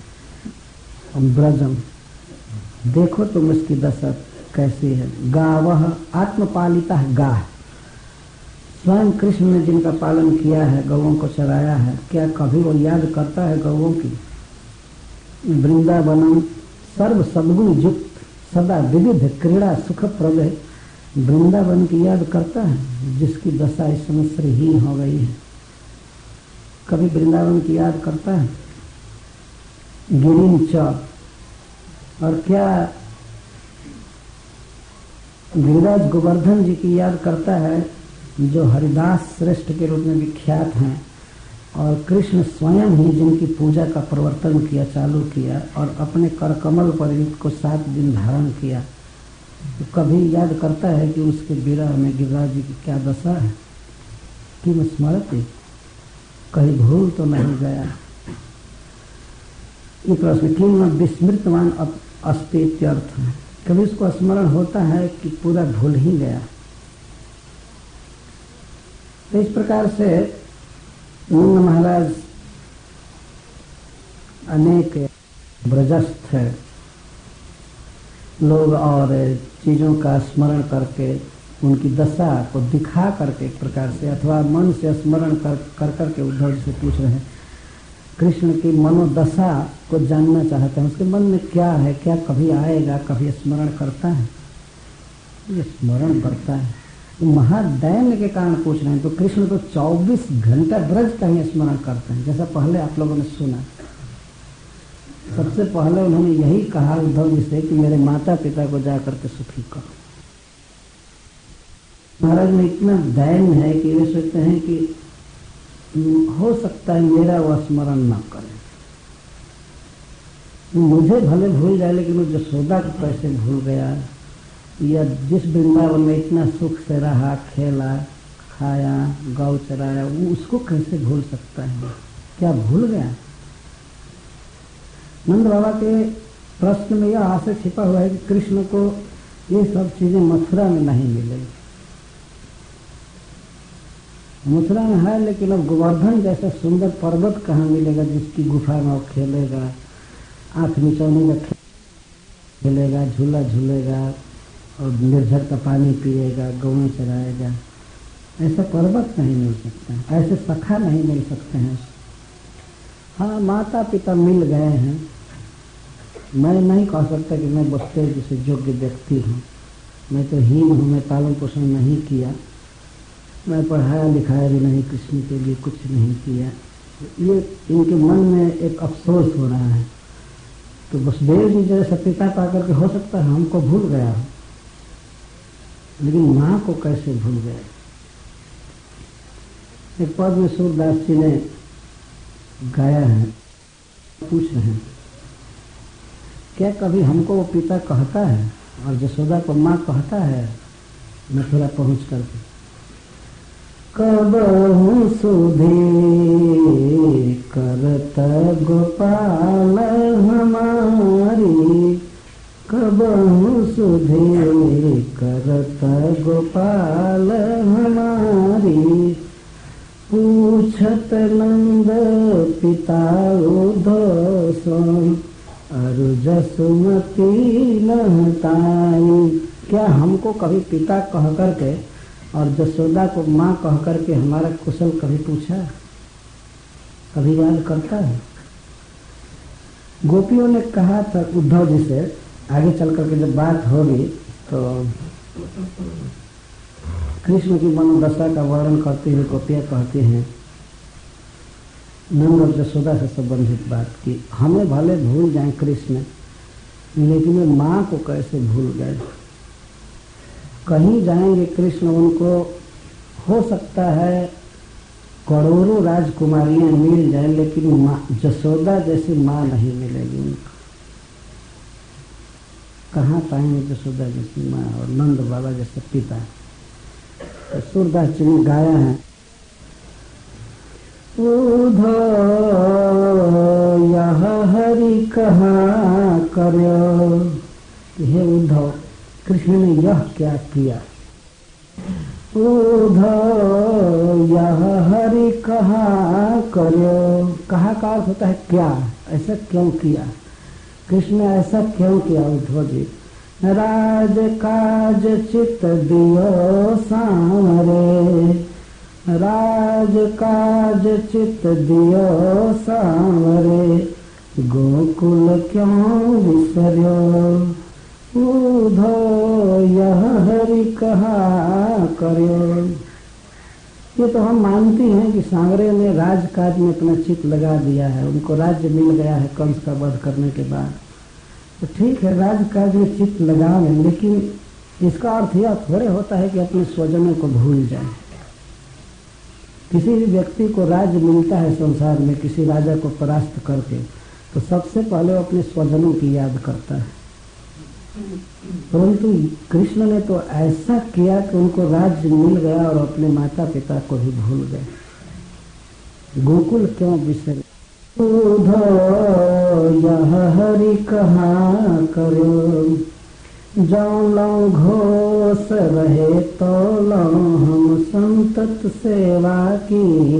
ब्रजम देखो तुम इसकी दशा कैसी है। गावह आत्मपालिता है, गाह स्वयं कृष्ण ने जिनका पालन किया है, गौओं को चराया है, क्या कभी वो याद करता है गौओं की? वृंदावनम सर्व सद्गुण युक्त सदा विविध क्रीड़ा सुख प्रदय, वृंदावन की याद करता है जिसकी दशा इस समय श्रीहीन हो गई है? कभी वृंदावन की याद करता है? गिरिम च, और क्या गिरिराज गोवर्धन जी की याद करता है जो हरिदास श्रेष्ठ के रूप में विख्यात हैं, और कृष्ण स्वयं ही जिनकी पूजा का प्रवर्तन किया, चालू किया, और अपने करकमल पर इनको 7 दिन धारण किया, तो कभी याद करता है कि उसके विरह में गिरिराज जी की क्या दशा है? कि स्मृति कहीं भूल तो नहीं गया? ये प्रश्न किम विस्मृतवान अस्तित्व, कभी उसको स्मरण होता है कि पूरा भूल ही गया? तो इस प्रकार से नंद महाराज अनेक ब्रजस्थ लोग और चीजों का स्मरण करके उनकी दशा को दिखा करके एक प्रकार से अथवा मन से स्मरण कर करके उद्धव जी से पूछ रहे हैं, कृष्ण की मनोदशा को जानना चाहते हैं, उसके मन में क्या है, क्या कभी आएगा, कभी स्मरण करता है? ये स्मरण करता है, महादैन्य के कारण पूछ रहे हैं। तो कृष्ण तो 24 घंटा ब्रज का ही स्मरण करते हैं, जैसा पहले आप लोगों ने सुना। सबसे पहले उन्होंने यही कहा उद्धव जी से कि मेरे माता पिता को जाकर के सुखी करो। महाराज में इतना दैन्य है कि वे सोचते हैं कि हो सकता है मेरा वह स्मरण न करे, मुझे भले भूल जाए लेकिन वो यशोदा को कैसे भूल गया, या जिस वृंदावन में इतना सुख से रहा, खेला, खाया, गौ चराया, वो उसको कैसे भूल सकता है? क्या भूल गया? नंद बाबा के प्रश्न में यह आशय छिपा हुआ है कि कृष्ण को ये सब चीजें मथुरा में नहीं मिलेगी। मथुरा में है, लेकिन अब गोवर्धन जैसा सुंदर पर्वत कहाँ मिलेगा जिसकी गुफा में वो खेलेगा, आंख मिचौने का खेलेगा, झूला झूलेगा और निर्झर का पानी पिएगा, गौएं चराएगा? ऐसा पर्वत नहीं मिल सकता, ऐसे सखा नहीं मिल सकते हैं। हाँ, माता पिता मिल गए हैं। मैं नहीं कह सकता कि मैं वसुदेव जी से योग्य व्यक्ति हूँ, मैं तो हीन हूँ, मैं पालन पोषण नहीं किया, मैं पढ़ाया लिखाया भी नहीं, कृष्ण के लिए कुछ नहीं किया। ये इनके मन में एक अफसोस हो रहा है। तो वसुदेव जी जैसा पिता पाकर के हो सकता है हमको भूल गया हो, लेकिन माँ को कैसे भूल गए? एक पद में सूरदास जी ने गाया है, पूछ रहे हैं क्या कभी हमको वो पिता कहता है और जसोदा को माँ कहता है? मथुरा पहुँच करके कबहु सुधे करत गोपाल हमारी, कबहु सुधे करत गोपाल हमारी, पूछत नंद पिता उद्धव अरु जसुमती नहताई। क्या हमको कभी पिता कह करके और जसोदा को माँ कह करके हमारा कुशल कभी पूछा, कभी याद करता है? गोपियों ने कहा था उद्धव जी से, आगे चल करके जब बात होगी तो कृष्ण की मनोदशा का वर्णन करते हुए गोपियाँ कहती हैं नंद और जसोदा से संबंधित बात की, हमें भले भूल जाएं कृष्ण, लेकिन वे माँ को कैसे भूल गए? कहीं जाएंगे कृष्ण, उनको हो सकता है करोड़ों राजकुमारियां मिल जाए, लेकिन माँ जसोदा जैसी माँ नहीं मिलेगी उनको। कहाँ पाएंगे जसोदा जैसी माँ और नंद बाबा जैसे पिता? तो सूरदास जी ने गाया है उद्धव यह हरि कहा करो। हे उद्धव, कृष्ण ने यह क्या किया? उद्धव यह हरि कहा करो। कहा का अर्थ होता है क्या, ऐसा क्यों किया? कृष्ण ने ऐसा क्यों किया उद्धव जी? राज काज चित दियो सांवरे, राज काज चित दियो सांवरे, गोकुल क्यों विसर्यो, उद्धव यह हरि कहा करो। ये तो हम मानते हैं कि सांवरे ने राजकाज में अपना चित्त लगा दिया है, उनको राज्य मिल गया है कंस का वध करने के बाद, तो ठीक है राजकाज में चित्त लगावे, लेकिन इसका अर्थ यह थोड़े होता है कि अपने स्वजनों को भूल जाए। किसी भी व्यक्ति को राज्य मिलता है संसार में किसी राजा को परास्त करके, तो सबसे पहले वो अपने स्वजनों की याद करता है। परंतु कृष्ण ने तो ऐसा किया कि उनको राज्य मिल गया और अपने माता पिता को भी भूल गए। गोकुल क्यों बिसरे? उद्धव यह हरि कहा करो, जौ लौ घोष रहे तो लौ हम संतत सेवा की।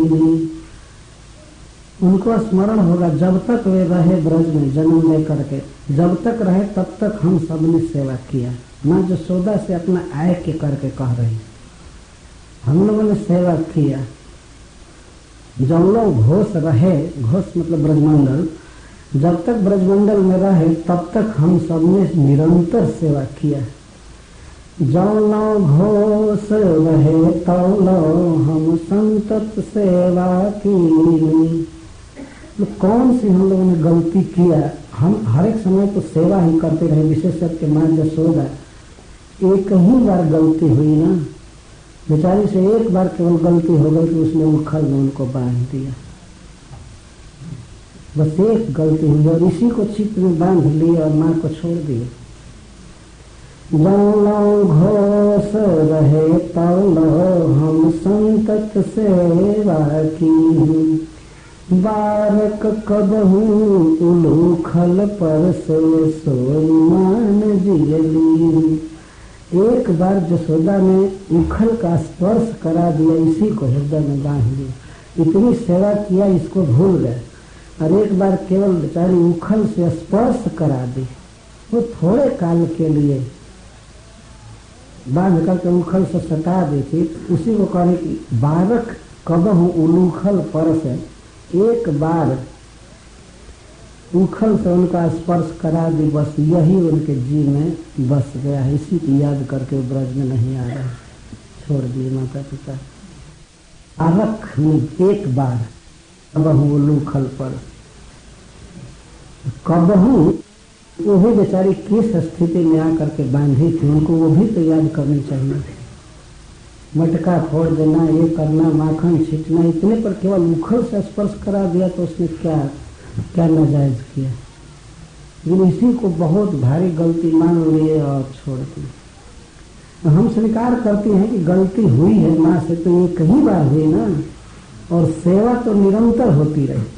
उनको स्मरण होगा जब तक वे रहे ब्रज में जन्म लेकर के, जब तक रहे तब तक हम सबने सेवा किया। माँ जसोदा से अपना आय के करके कह रही, हम लोगों ने सेवा किया। जब लोग घोष रहे, घोष मतलब ब्रजमंडल, जब तक ब्रजमंडल में रहे तब तक हम सबने निरंतर सेवा किया। जौ लो घोष रहे तौ लो हम संतत सेवा की। तो कौन सी हम लोगों ने गलती किया? हम हर एक समय तो सेवा ही करते रहे, विशेषकर माँ जसोदा। एक ही बार गलती हुई ना, बेचारी से एक बार केवल गलती हो गई कि उसने उखल में उनको बांध दिया, बस एक गलती हुई और इसी को चित्त में बांध लिए और माँ को छोड़ दिए। जौ घोष रहे तौ लो हम संतत सेवा की। बारक कबहू उलूखल पर से सोई मान जियली। एक बार जसोदा ने उखल का स्पर्श करा दिया, इसी को हृदय में बांध दिया। इतनी सेवा किया इसको भूल गए, और एक बार केवल बेचारी उखल से स्पर्श करा दी, वो थोड़े काल के लिए बांध करके उखल से सटा दी थी। उसी को कहने की बारक कबहू उलूखल पर से, एक बार उखल से उनका स्पर्श करा दी, बस यही उनके जी में बस गया है। इसी की याद करके ब्रज में नहीं आ रहा, छोड़ दिए माता पिता। आरख में एक बार कबहू उलूखल पर, कबहू वो भी बेचारी किस स्थिति में आकर के बांधी थी, उनको वो भी तो याद करनी चाहिए। मटका फोड़ देना, ये करना, माखन छींटना, इतने पर केवल मुखर से स्पर्श करा दिया तो उसने क्या क्या नाजायज किया। लेकिन इसी को बहुत भारी गलती मान लिए और छोड़ दी। हम स्वीकार करते हैं कि गलती हुई है माँ से, तो ये कई बार हुई ना, और सेवा तो निरंतर होती रही।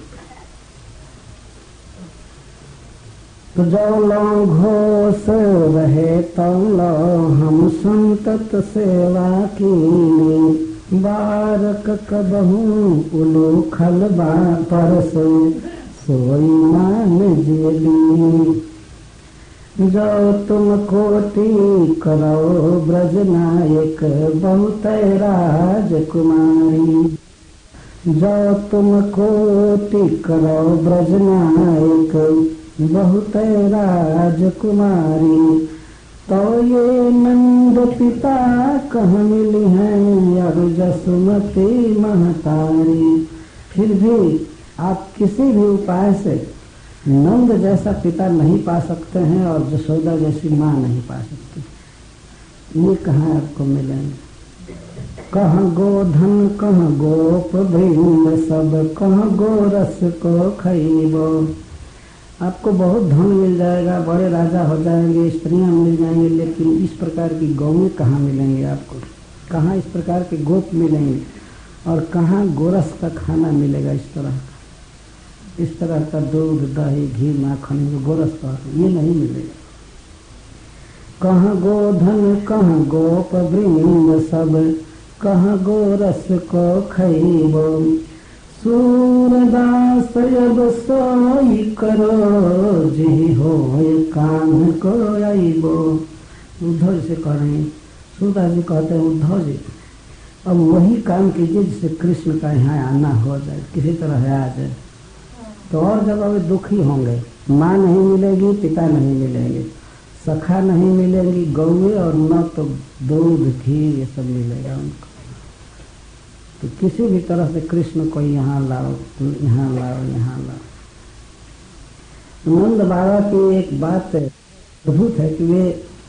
तो जो लो घोष रहे तो लो हम संतत सेवा की, बारक कबहू उलू खलबा परस सोई मान जेली। जो तुम कोटि करो ब्रज नायक बहुत राजकुमारी। जो तुम कोटि करो ब्रज नायक बहुत राजकुमारी। तो ये नंद पिता कह मिली हैं अब जसुमती महतारी। फिर भी आप किसी भी उपाय से नंद जैसा पिता नहीं पा सकते हैं और जसोदा जैसी माँ नहीं पा सकती। ये कहाँ आपको मिलेंगे? कह गोधन कह गोप भृंग सब, कह गोरस को खइबो। आपको बहुत धन मिल जाएगा, बड़े राजा हो जाएंगे, स्त्रियां मिल जाएंगे, लेकिन इस प्रकार की गौएं कहाँ मिलेंगे आपको? कहाँ इस प्रकार के गोप मिलेंगे? और कहाँ गोरस का खाना मिलेगा? इस तरह का दूध दही घी माखन जो गोरस का ये नहीं मिलेगा। कहाँ गोधन कहाँ गोप वृंद सब, कहाँ गोरस को खइबो। सूरदास अब सोई करो जी हो कान को आइबो। उद्धव जी से कह रहे हैं, सूरदास जी कहते हैं उद्धव जी अब वही काम कीजिए जिससे कृष्ण का यहाँ आना हो जाए, किसी तरह आ जाए। तो और जब अब दुखी होंगे, माँ नहीं मिलेगी, पिता नहीं मिलेंगे, सखा नहीं मिलेंगी, गौए, और न तो दूध घी ये सब मिलेगा उनको। तो किसी भी तरह से कृष्ण को यहाँ लाओ, यहाँ लाओ, यहाँ लाओ। नंद बाबा की एक बात अद्भुत है कि वे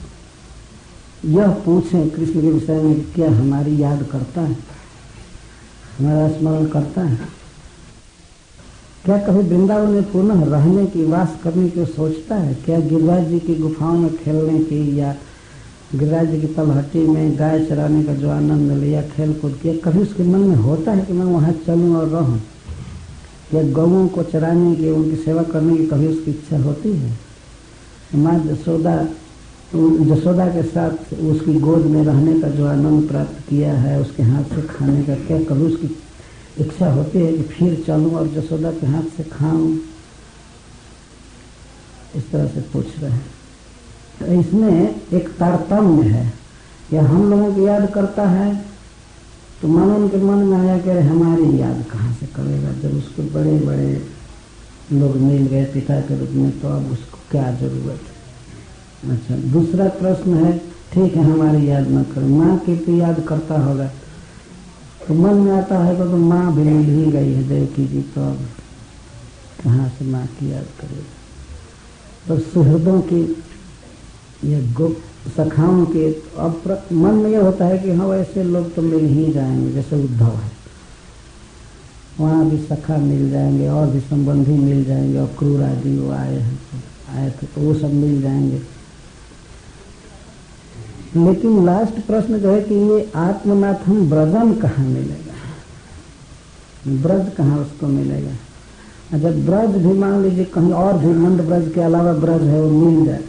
यह पूछें कृष्ण के विषय में, क्या हमारी याद करता है, हमारा स्मरण करता है? क्या कभी वृंदावन में पुनः रहने की, वास करने की सोचता है? क्या गिरिराज जी की गुफाओं में खेलने की, या गिरिराज जी की तलहटी में गाय चराने का जो आनंद लिया, खेल कूद किया, कभी उसके मन में होता है कि मैं वहाँ चलूँ और रहूँ? या गौओं को चराने की, उनकी सेवा करने की कभी उसकी इच्छा होती है? माँ जसोदा के साथ उसकी गोद में रहने का जो आनंद प्राप्त किया है, उसके हाथ से खाने का, क्या कभी उसकी इच्छा होती है कि फिर चलूं और जसोदा के हाथ से खाऊं? इस तरह से पूछ रहे हैं। तो इसमें एक तारतम्य है। या हम लोगों की याद करता है तो मन उनके मन में आया कि हमारी याद कहाँ से करेगा, जब उसको बड़े बड़े लोग मिल गए पिता के रूप में, तो अब उसको क्या जरूरत है? अच्छा, दूसरा प्रश्न है, ठीक है हमारी याद न करें, माँ की तो याद करता होगा, तो मन में आता है तो माँ भी मिल ही गई है देवकी जी, तो अब कहाँ से माँ की याद करेगा? तो सुहृदों की या सखाओं के अब मन में यह होता है कि हाँ वैसे लोग तो मिल ही जाएंगे, जैसे उद्धव है, वहाँ भी सखा मिल जाएंगे और भी संबंधी मिल जाएंगे, और क्रूर आदि वो आए थे तो वो सब मिल जाएंगे। लेकिन लास्ट प्रश्न जो है कि ये आत्मनाथम ब्रजम कहाँ मिलेगा? ब्रज कहाँ उसको मिलेगा? जब ब्रज भी मान लीजिए कहीं और भी नंद ब्रज के अलावा ब्रज है वो मिल जाए,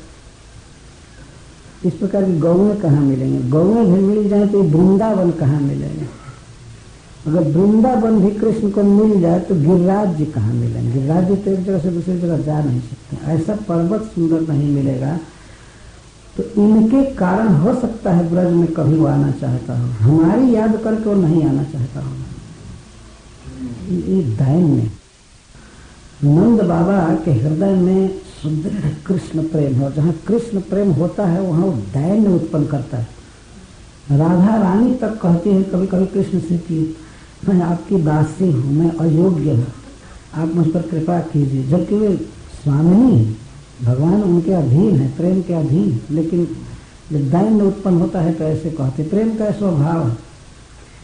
इस प्रकार की गौएं कहाँ मिलेंगे? गौएं भी मिल जाए तो वृंदावन कहाँ मिलेगा? अगर वृंदावन भी कृष्ण को मिल जाए तो गिरिराज जी कहाँ मिलेंगे? गिरिराज जी तो एक जगह से दूसरी जगह जा नहीं सकते, ऐसा पर्वत सुंदर नहीं मिलेगा। तो इनके कारण हो सकता है ब्रज में कभी वो आना चाहता हो, हमारी याद करके वो नहीं आना चाहता हो। ये दैन्य। नंद बाबा के हृदय में सुदृढ़ कृष्ण प्रेम है, और जहाँ कृष्ण प्रेम होता है वहाँ वो दैन्य उत्पन्न करता है। राधा रानी तक कहती है कभी कभी कृष्ण से कि मैं आपकी दासी हूँ, मैं अयोग्य हूँ, आप मुझ पर कृपा कीजिए, जबकि वे स्वामिनी है, भगवान उनके अधीन है, प्रेम के अधीन। लेकिन जब दैन्य उत्पन्न होता है तो ऐसे कहते, प्रेम का स्वभाव है।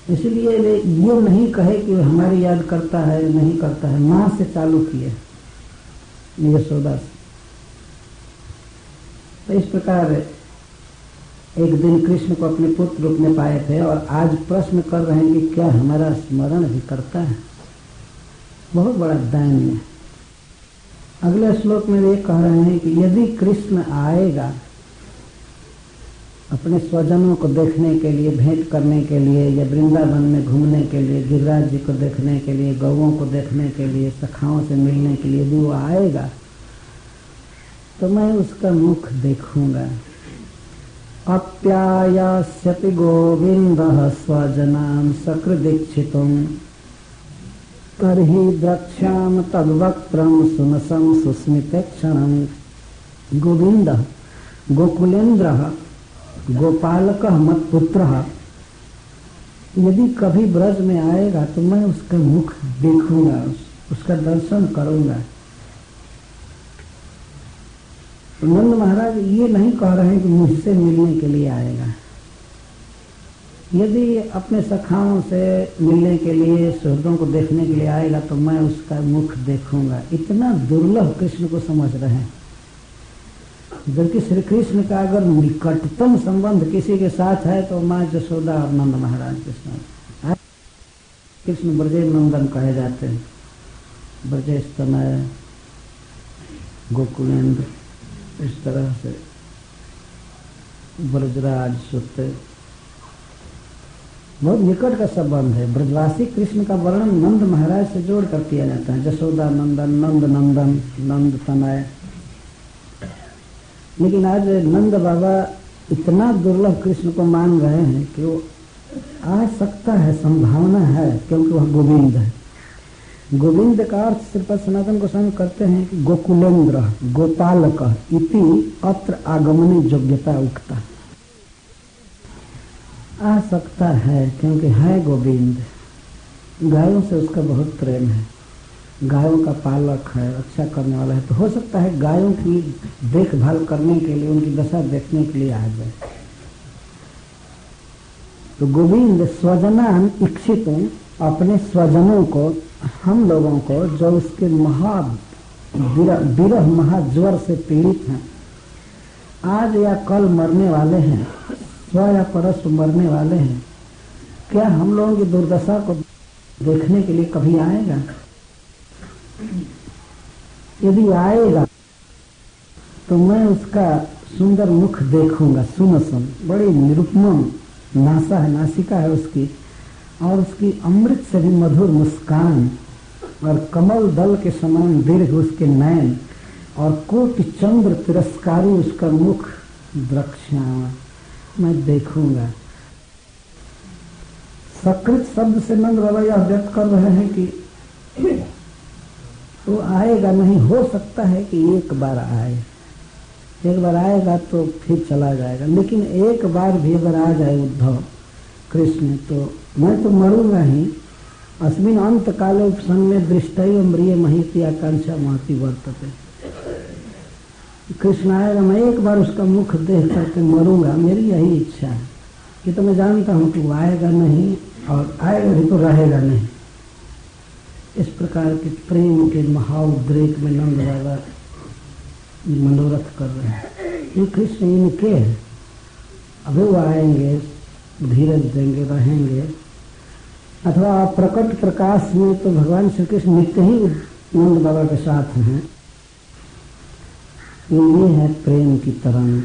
इसलिए वे ये नहीं कहे कि हमारी याद करता है नहीं करता है, माँ से चालू किए यशोदा से। तो इस प्रकार एक दिन कृष्ण को अपने पुत्र रूप में पाए थे और आज प्रश्न कर रहे हैं कि क्या हमारा स्मरण भी करता है। बहुत बड़ा दैन्य। अगले श्लोक में वे कह रहे हैं कि यदि कृष्ण आएगा अपने स्वजनों को देखने के लिए, भेंट करने के लिए, या वृंदावन में घूमने के लिए, गिरिराज जी को देखने के लिए, गौओं को देखने के लिए, सखाओं से मिलने के लिए यदि वो आएगा तो मैं उसका मुख देखूंगा। अप्यायास्यति गोविंदः स्वजनां सकृदीक्षितुं तर्हि द्रक्ष्याम तद्वक्त्रं सुनसं सुस्मितेक्षणं। गोविंदः गोकुलेन्द्रः गोपालकः मत्पुत्रः यदि कभी ब्रज में आएगा तो मैं उसका मुख देखूंगा, उसका दर्शन करूंगा। नंद महाराज ये नहीं कह रहे हैं कि मुझसे मिलने के लिए आएगा। यदि अपने सखाओं से मिलने के लिए, सुहृदों को देखने के लिए आएगा तो मैं उसका मुख देखूंगा। इतना दुर्लभ कृष्ण को समझ रहे हैं, जबकि श्री कृष्ण का अगर निकटतम संबंध किसी के साथ है तो माँ यशोदा और नंद महाराज के साथ। कृष्ण ब्रजे नंदन कहे जाते हैं, ब्रजेश तनय गोकुलेंद्र, इस तरह से ब्रजराज सुत, बहुत निकट का संबंध है। ब्रजवासी कृष्ण का वर्णन नंद महाराज से जोड़ कर किया जाता है, यशोदा नंदन, नंद नंदन, नंद तनय। लेकिन आज नंद बाबा इतना दुर्लभ कृष्ण को मान रहे हैं कि वो आ सकता है, संभावना है, क्योंकि वह गोविंद है। गोविंद का अर्थ श्रीपद सनातन गोस्वामी करते हैं कि गोकुलेन्द्र गोपालक इति अत्र आगमनी योग्यता उक्ता। आ सकता है क्योंकि है गोविंद, गायों से उसका बहुत प्रेम है, गायों का पालक है, अच्छा करने वाला है। तो हो सकता है गायों की देखभाल करने के लिए, उनकी दशा देखने के लिए आ जाए। तो गोविंद स्वजनान इच्छित, अपने स्वजनों को, हम लोगों को जो उसके विरह महाज्वर से पीड़ित हैं, आज या कल मरने वाले हैं, स्व या परस्पर मरने वाले हैं, क्या हम लोगों की दुर्दशा को देखने के लिए कभी आएगा? यदि आएगा तो मैं उसका सुंदर मुख देखूंगा। सुन, बड़ी निरुपम नासा है, नासिका है उसकी, और उसकी अमृत से भी मधुर मुस्कान, और कमल दल के समान दीर्घ उसके नयन, और कोटि चंद्र तिरस्कारी उसका मुख। द्रक्ष्याम, मैं देखूंगा। सकृत शब्द से नंद बाबा यह व्यक्त कर रहे हैं कि वो आएगा नहीं, हो सकता है कि एक बार आए, एक बार आएगा तो फिर चला जाएगा। लेकिन एक बार भी अगर आ जाए उद्धव कृष्ण तो मैं तो मरूंगा ही। अस्मिन अंत काले उपसंग दृष्टैव म्रिय महिति आकांक्षा महति वर्तते। कृष्ण आएगा, मैं एक बार उसका मुख देख करके मरूंगा, मेरी यही इच्छा है। कि तो मैं जानता हूँ कि वो आएगा नहीं, और आएगा भी तो रहेगा नहीं। इस प्रकार के प्रेम के महाउद्रेक में नंद बाबा मनोरथ कर रहे हैं। ये कृष्ण इनके हैं, अभी वो आएंगे, धीरज देंगे, रहेंगे। अथवा प्रकट प्रकाश में तो भगवान श्री कृष्ण नित्य ही नंद बाबा के साथ हैं। ये है प्रेम की तरंग।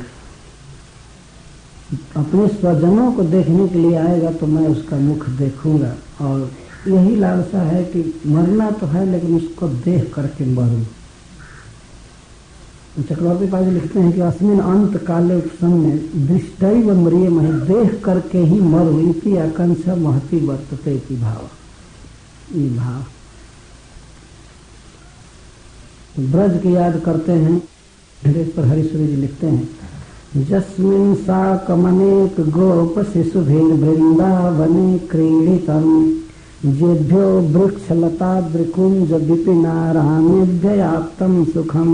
अपने स्वजनों को देखने के लिए आएगा तो मैं उसका मुख देखूंगा, और यही लालसा है कि मरना तो है लेकिन उसको देख करके मरूं। चक्रवर्ती पाद लिखते हैं कि अस्मिन अंत काले उपसन्न दृष्टैव म्रिय महि, देख करके ही मरूं, इति आकांक्षा महति वर्तते इति भाव। ये भाव ब्रज की याद करते हैं। इस पर हरीश्वरी जी लिखते हैं, जस्मिन् साकमनेक गोप शिशुभिर् वृंदावने क्रीडितम्, जेभ्यो वृक्षलताद्रिकुञ्ज विपिनारामेभ्ययाप्तं सुखम्,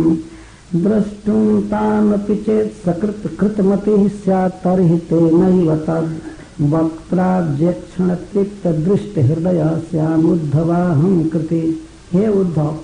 द्रष्टुं तानपि चेत् सकृत् कृतमतिः स्यात् तर्हि तेनैव तद् वक्त्राब्जेक्षण तृप्त दृष्ट हृदय श्यामुद्धवाहं कृति। हे उद्धव,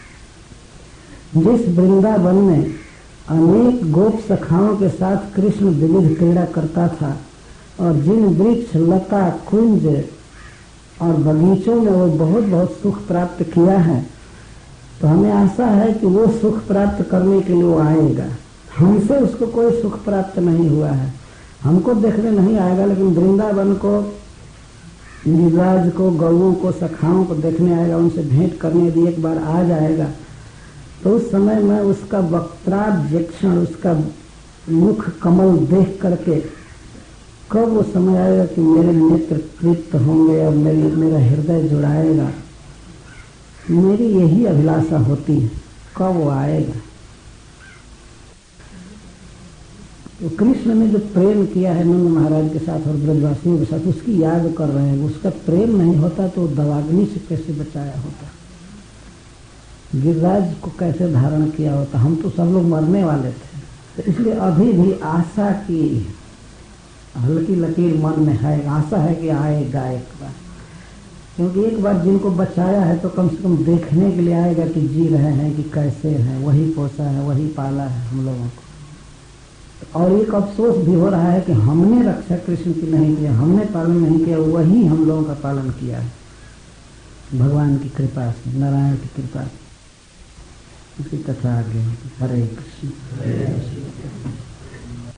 जिस वृंदावन में अनेक गोप सखाओं के साथ कृष्ण विविध क्रीड़ा करता था और जिन वृक्ष लता कुंज और बगीचों में वो बहुत बहुत सुख प्राप्त किया है, तो हमें आशा है कि वो सुख प्राप्त करने के लिए वो आएगा। हमसे उसको कोई सुख प्राप्त नहीं हुआ है, हमको देखने नहीं आएगा, लेकिन वृंदावन को, गिरिराज को, गौओं को, सखाओं को देखने आएगा, उनसे भेंट करने यदि एक बार आ जाएगा तो उस समय में उसका वक्त्राब्जेक्षण, उसका मुख कमल देख करके कब वो समय आएगा कि मेरे नेत्र तृप्त होंगे और मेरा हृदय जुड़ाएगा। मेरी यही अभिलाषा होती है, कब वो आएगा। तो कृष्ण ने जो प्रेम किया है नंद महाराज के साथ और ब्रजवासियों के साथ, उसकी याद कर रहे हैं। उसका प्रेम नहीं होता तो दवाग्नि से कैसे बचाया होता, गिरिराज को कैसे धारण किया होता। हम तो सब लोग मरने वाले थे, तो इसलिए अभी भी आशा की हल्की लकीर मन में है, आशा है कि आएगा एक बार, क्योंकि एक बार जिनको बचाया है तो कम से कम देखने के लिए आएगा कि जी रहे हैं, कि कैसे हैं, वही पोसा है, वही पाला है हम लोगों को। और एक अफसोस भी हो रहा है कि हमने रक्षा कृष्ण की नहीं किया, हमने पालन नहीं किया, वही हम लोगों का पालन किया है भगवान की कृपा से, नारायण की कृपा से। इसकी कथा आगे। हरे कृष्ण।